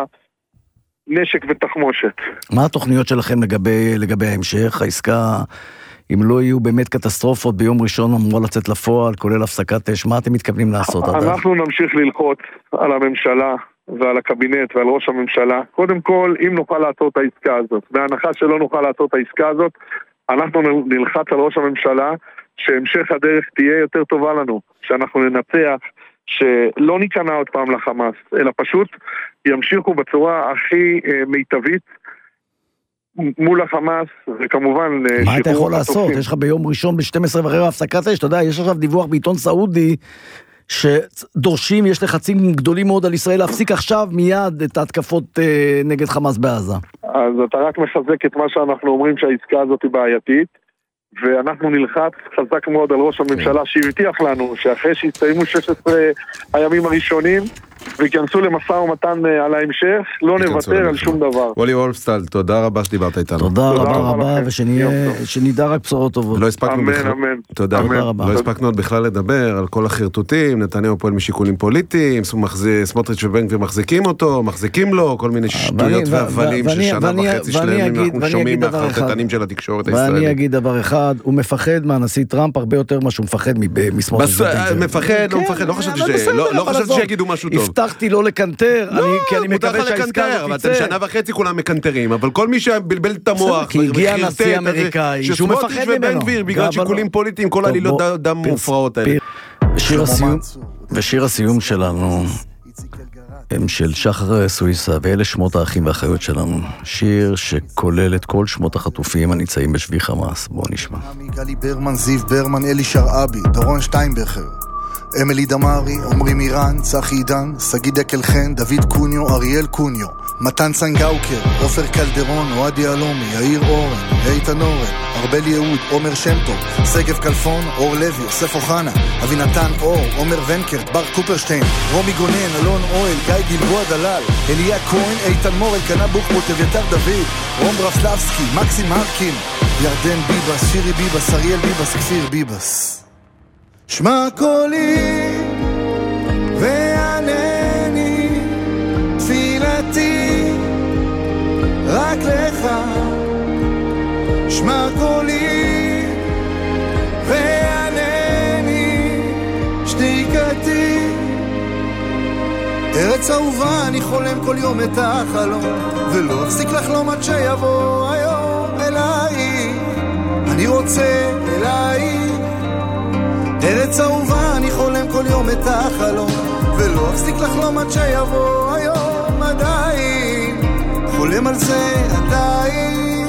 הנשק ותחמושת. מה התוכניות שלכם לגבי, לגבי ההמשך, העסקה... אם לא יהיו באמת קטסטרופות ביום ראשון אמורה לצאת לפועל, כולל הפסקת אש, מה אתם מתכוונים לעשות? אנחנו נמשיך ללחוץ על הממשלה ועל הקבינט ועל ראש הממשלה. קודם כל, אם נוכל לעצור את העסקה הזאת, בהנחה שלא נוכל לעצור את העסקה הזאת, אנחנו נלחץ על ראש הממשלה שהמשך הדרך תהיה יותר טובה לנו, שאנחנו ננצח, שלא ניכנע עוד פעם לחמאס, אלא פשוט ימשיכו בצורה הכי מיטבית, מול החמאס, וכמובן... מה אתה יכול לעשות? יש לך ביום ראשון ב-שתים עשרה ורבע הפסקת אש, אתה יודע, יש עכשיו דיווח בעיתון סעודי, שדורשים, יש לחצים גדולים מאוד על ישראל, להפסיק עכשיו מיד את ההתקפות אה, נגד חמאס בעזה. אז אתה רק מחזק את מה שאנחנו אומרים שהעסקה הזאת היא בעייתית, ואנחנו נלחץ חזק מאוד על ראש הממשלה שהבטיח לנו שאחרי שהסתיימו שש עשרה הימים הראשונים וכנסו למשא ומתן על ההמשך, לא נוותר על שום דבר. וולי וולפסטל, תודה רבה שדיברת איתנו. תודה רבה רבה, ושנדע רק בשורות טובות. לא הספקנו בכלל. תודה רבה. לא הספקנו עוד בכלל לדבר על כל החרטוטים, נתניהו פועל משיקולים פוליטיים, סמוטריץ' ובן גביר מחזיקים אותו, מחזיקים לו, כל מיני שטויות והבלים ששנה וחצי שלהם אנחנו שומעים מהחרטטנים של התקשורת הישראלית. ואני אגיד דבר אחד, הוא מפחד מהנשיא טראמפ הרבה יותר מה שהוא מפחד מסמוטריץ' ובן גביר. מפחד, לא מפחד, לא חשבתי שיגידו משהו טוב. הבטחתי לא לקנטר, כי אני מקווה שהעסקה הזאת תצא. שנה וחצי כולם מקנטרים, אבל כל מי שבלבל את המוח, כי הגיע נשיא אמריקאי, שהוא מפחד ממנו. בגלל שיקולים פוליטיים, כל העלילות דם מופרעות האלה. ושיר הסיום שלנו הם של שחר סוויסה, ואלה שמות האחים והאחיות שלנו. שיר שכולל את כל שמות החטופים הנמצאים בשבי חמאס. בואו נשמע. גלי ברמן, זיו ברמן, אלי שרעבי, דורון שטיינברכר, אמילי דמרי, עומרי מירן, צחי עידן, סגי דקל חן, דוד קוניו, אריאל קוניו, מתן צנגאוקר, עופר קלדרון, אוהדי אלומי, יאיר אורן, איתן אורן, ארבל יהוד, עומר שמטוב, סגב קלפון, אור לוי, יוסף אוחנה, אבינתן אור, עומר ונקרט, בר קופרשטיין, רומי גונן, אלון אוהל, גיא גלבוע דלל, אליה כהן, איתן מורל, קנה בוקבוט, אביתר דוד, רום ברסלבסקי, מקסים הרקין, ירדן ביבס, שירי ביבס, אריאל ביבס, כפיר ביבס. שמע קולי וענני תפילתי רק לך, שמע קולי וענני שתיקתי, ארץ אהובה אני חולם כל יום את החלום, ולא אפסיק לחלום עד שיבוא היום אליי, אני רוצה אליי, ארץ אהובה אני חולם כל יום את החלום, ולא אפסיק לחלום עד שיבוא היום עדיין, חולם על זה עדיין.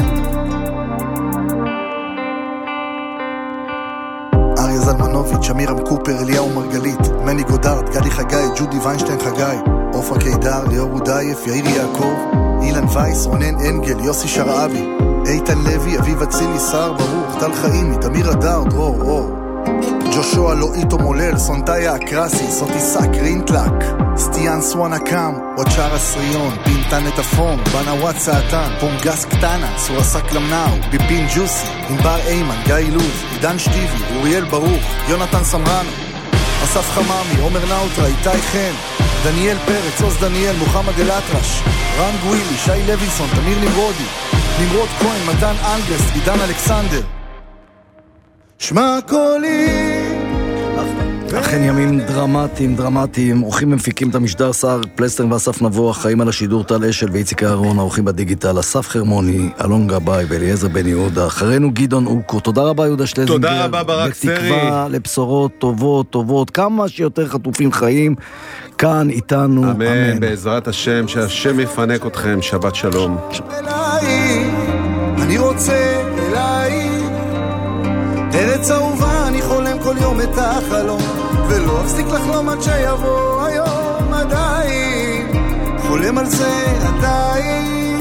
אריה זלמנוביץ', אמירם קופר, אליהו מרגלית, מני גודארד, גדי חגי, ג'ודי ויינשטיין חגי, אופרה קידר, ליאור הודייף, יאיר יעקב, אילן וייס, רונן אנגל, יוסי שרעבי, איתן לוי, אביב אצילי, סער ברוך, טל חיים, תמיר הדר, דרור אור, ג'ושוע לואיטו מולל, סונטאיה אקרסי, סוטיסה קרינטלק, סטיאן סואנה קאם, וואצ'ארה סריון, פינטן את הפום, בנה וואצאתן, פונגס קטנה, סורסק למנאו, ביפין ג'וסי, ענבר אימן, גיא לוז, עידן שטיבי, אוריאל ברוך, יונתן סמרנו, אסף חממי, עומר נאוטרה, איתי חן, דניאל פרץ, עוז דניאל, מוחמד אלאטרש, רן גווילי, שי לוינסון, תמיר נמרודי, נמרוד כהן, מתן אנגלס, עידן אלכסנדר. שמע קולי. אכן ימים דרמטיים, דרמטיים. אורחים ומפיקים את המשדר סער פלסטר ואסף נבוא, אחראים על השידור טל אשל ואיציק אהרון, האורחים בדיגיטל אסף חרמוני, אלון גבאי ואליעזר בן יהודה. אחרינו גדעון אוקו. תודה רבה יהודה שלזינגר. תודה רבה ברק סרי. בתקווה לבשורות טובות, טובות, כמה שיותר חטופים חיים כאן איתנו. אמן, אמן. בעזרת השם, שהשם יפנק אתכם. שבת שלום. אליי, אני רוצה אליי, ארץ אהובה, אני חולם כל יום את החלום, ולא אפסיק לחלום עד שיבוא היום עדיין, חולם על זה עדיין.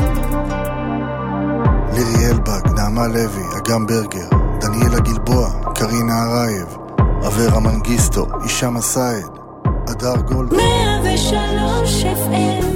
לירי אלבג, נעמה לוי, אגם ברגר, דניאלה גלבוע, קרינה הרייב, אברה מנגיסטו, אישה מסעד, אדר גולד. מאה ושלוש אף אם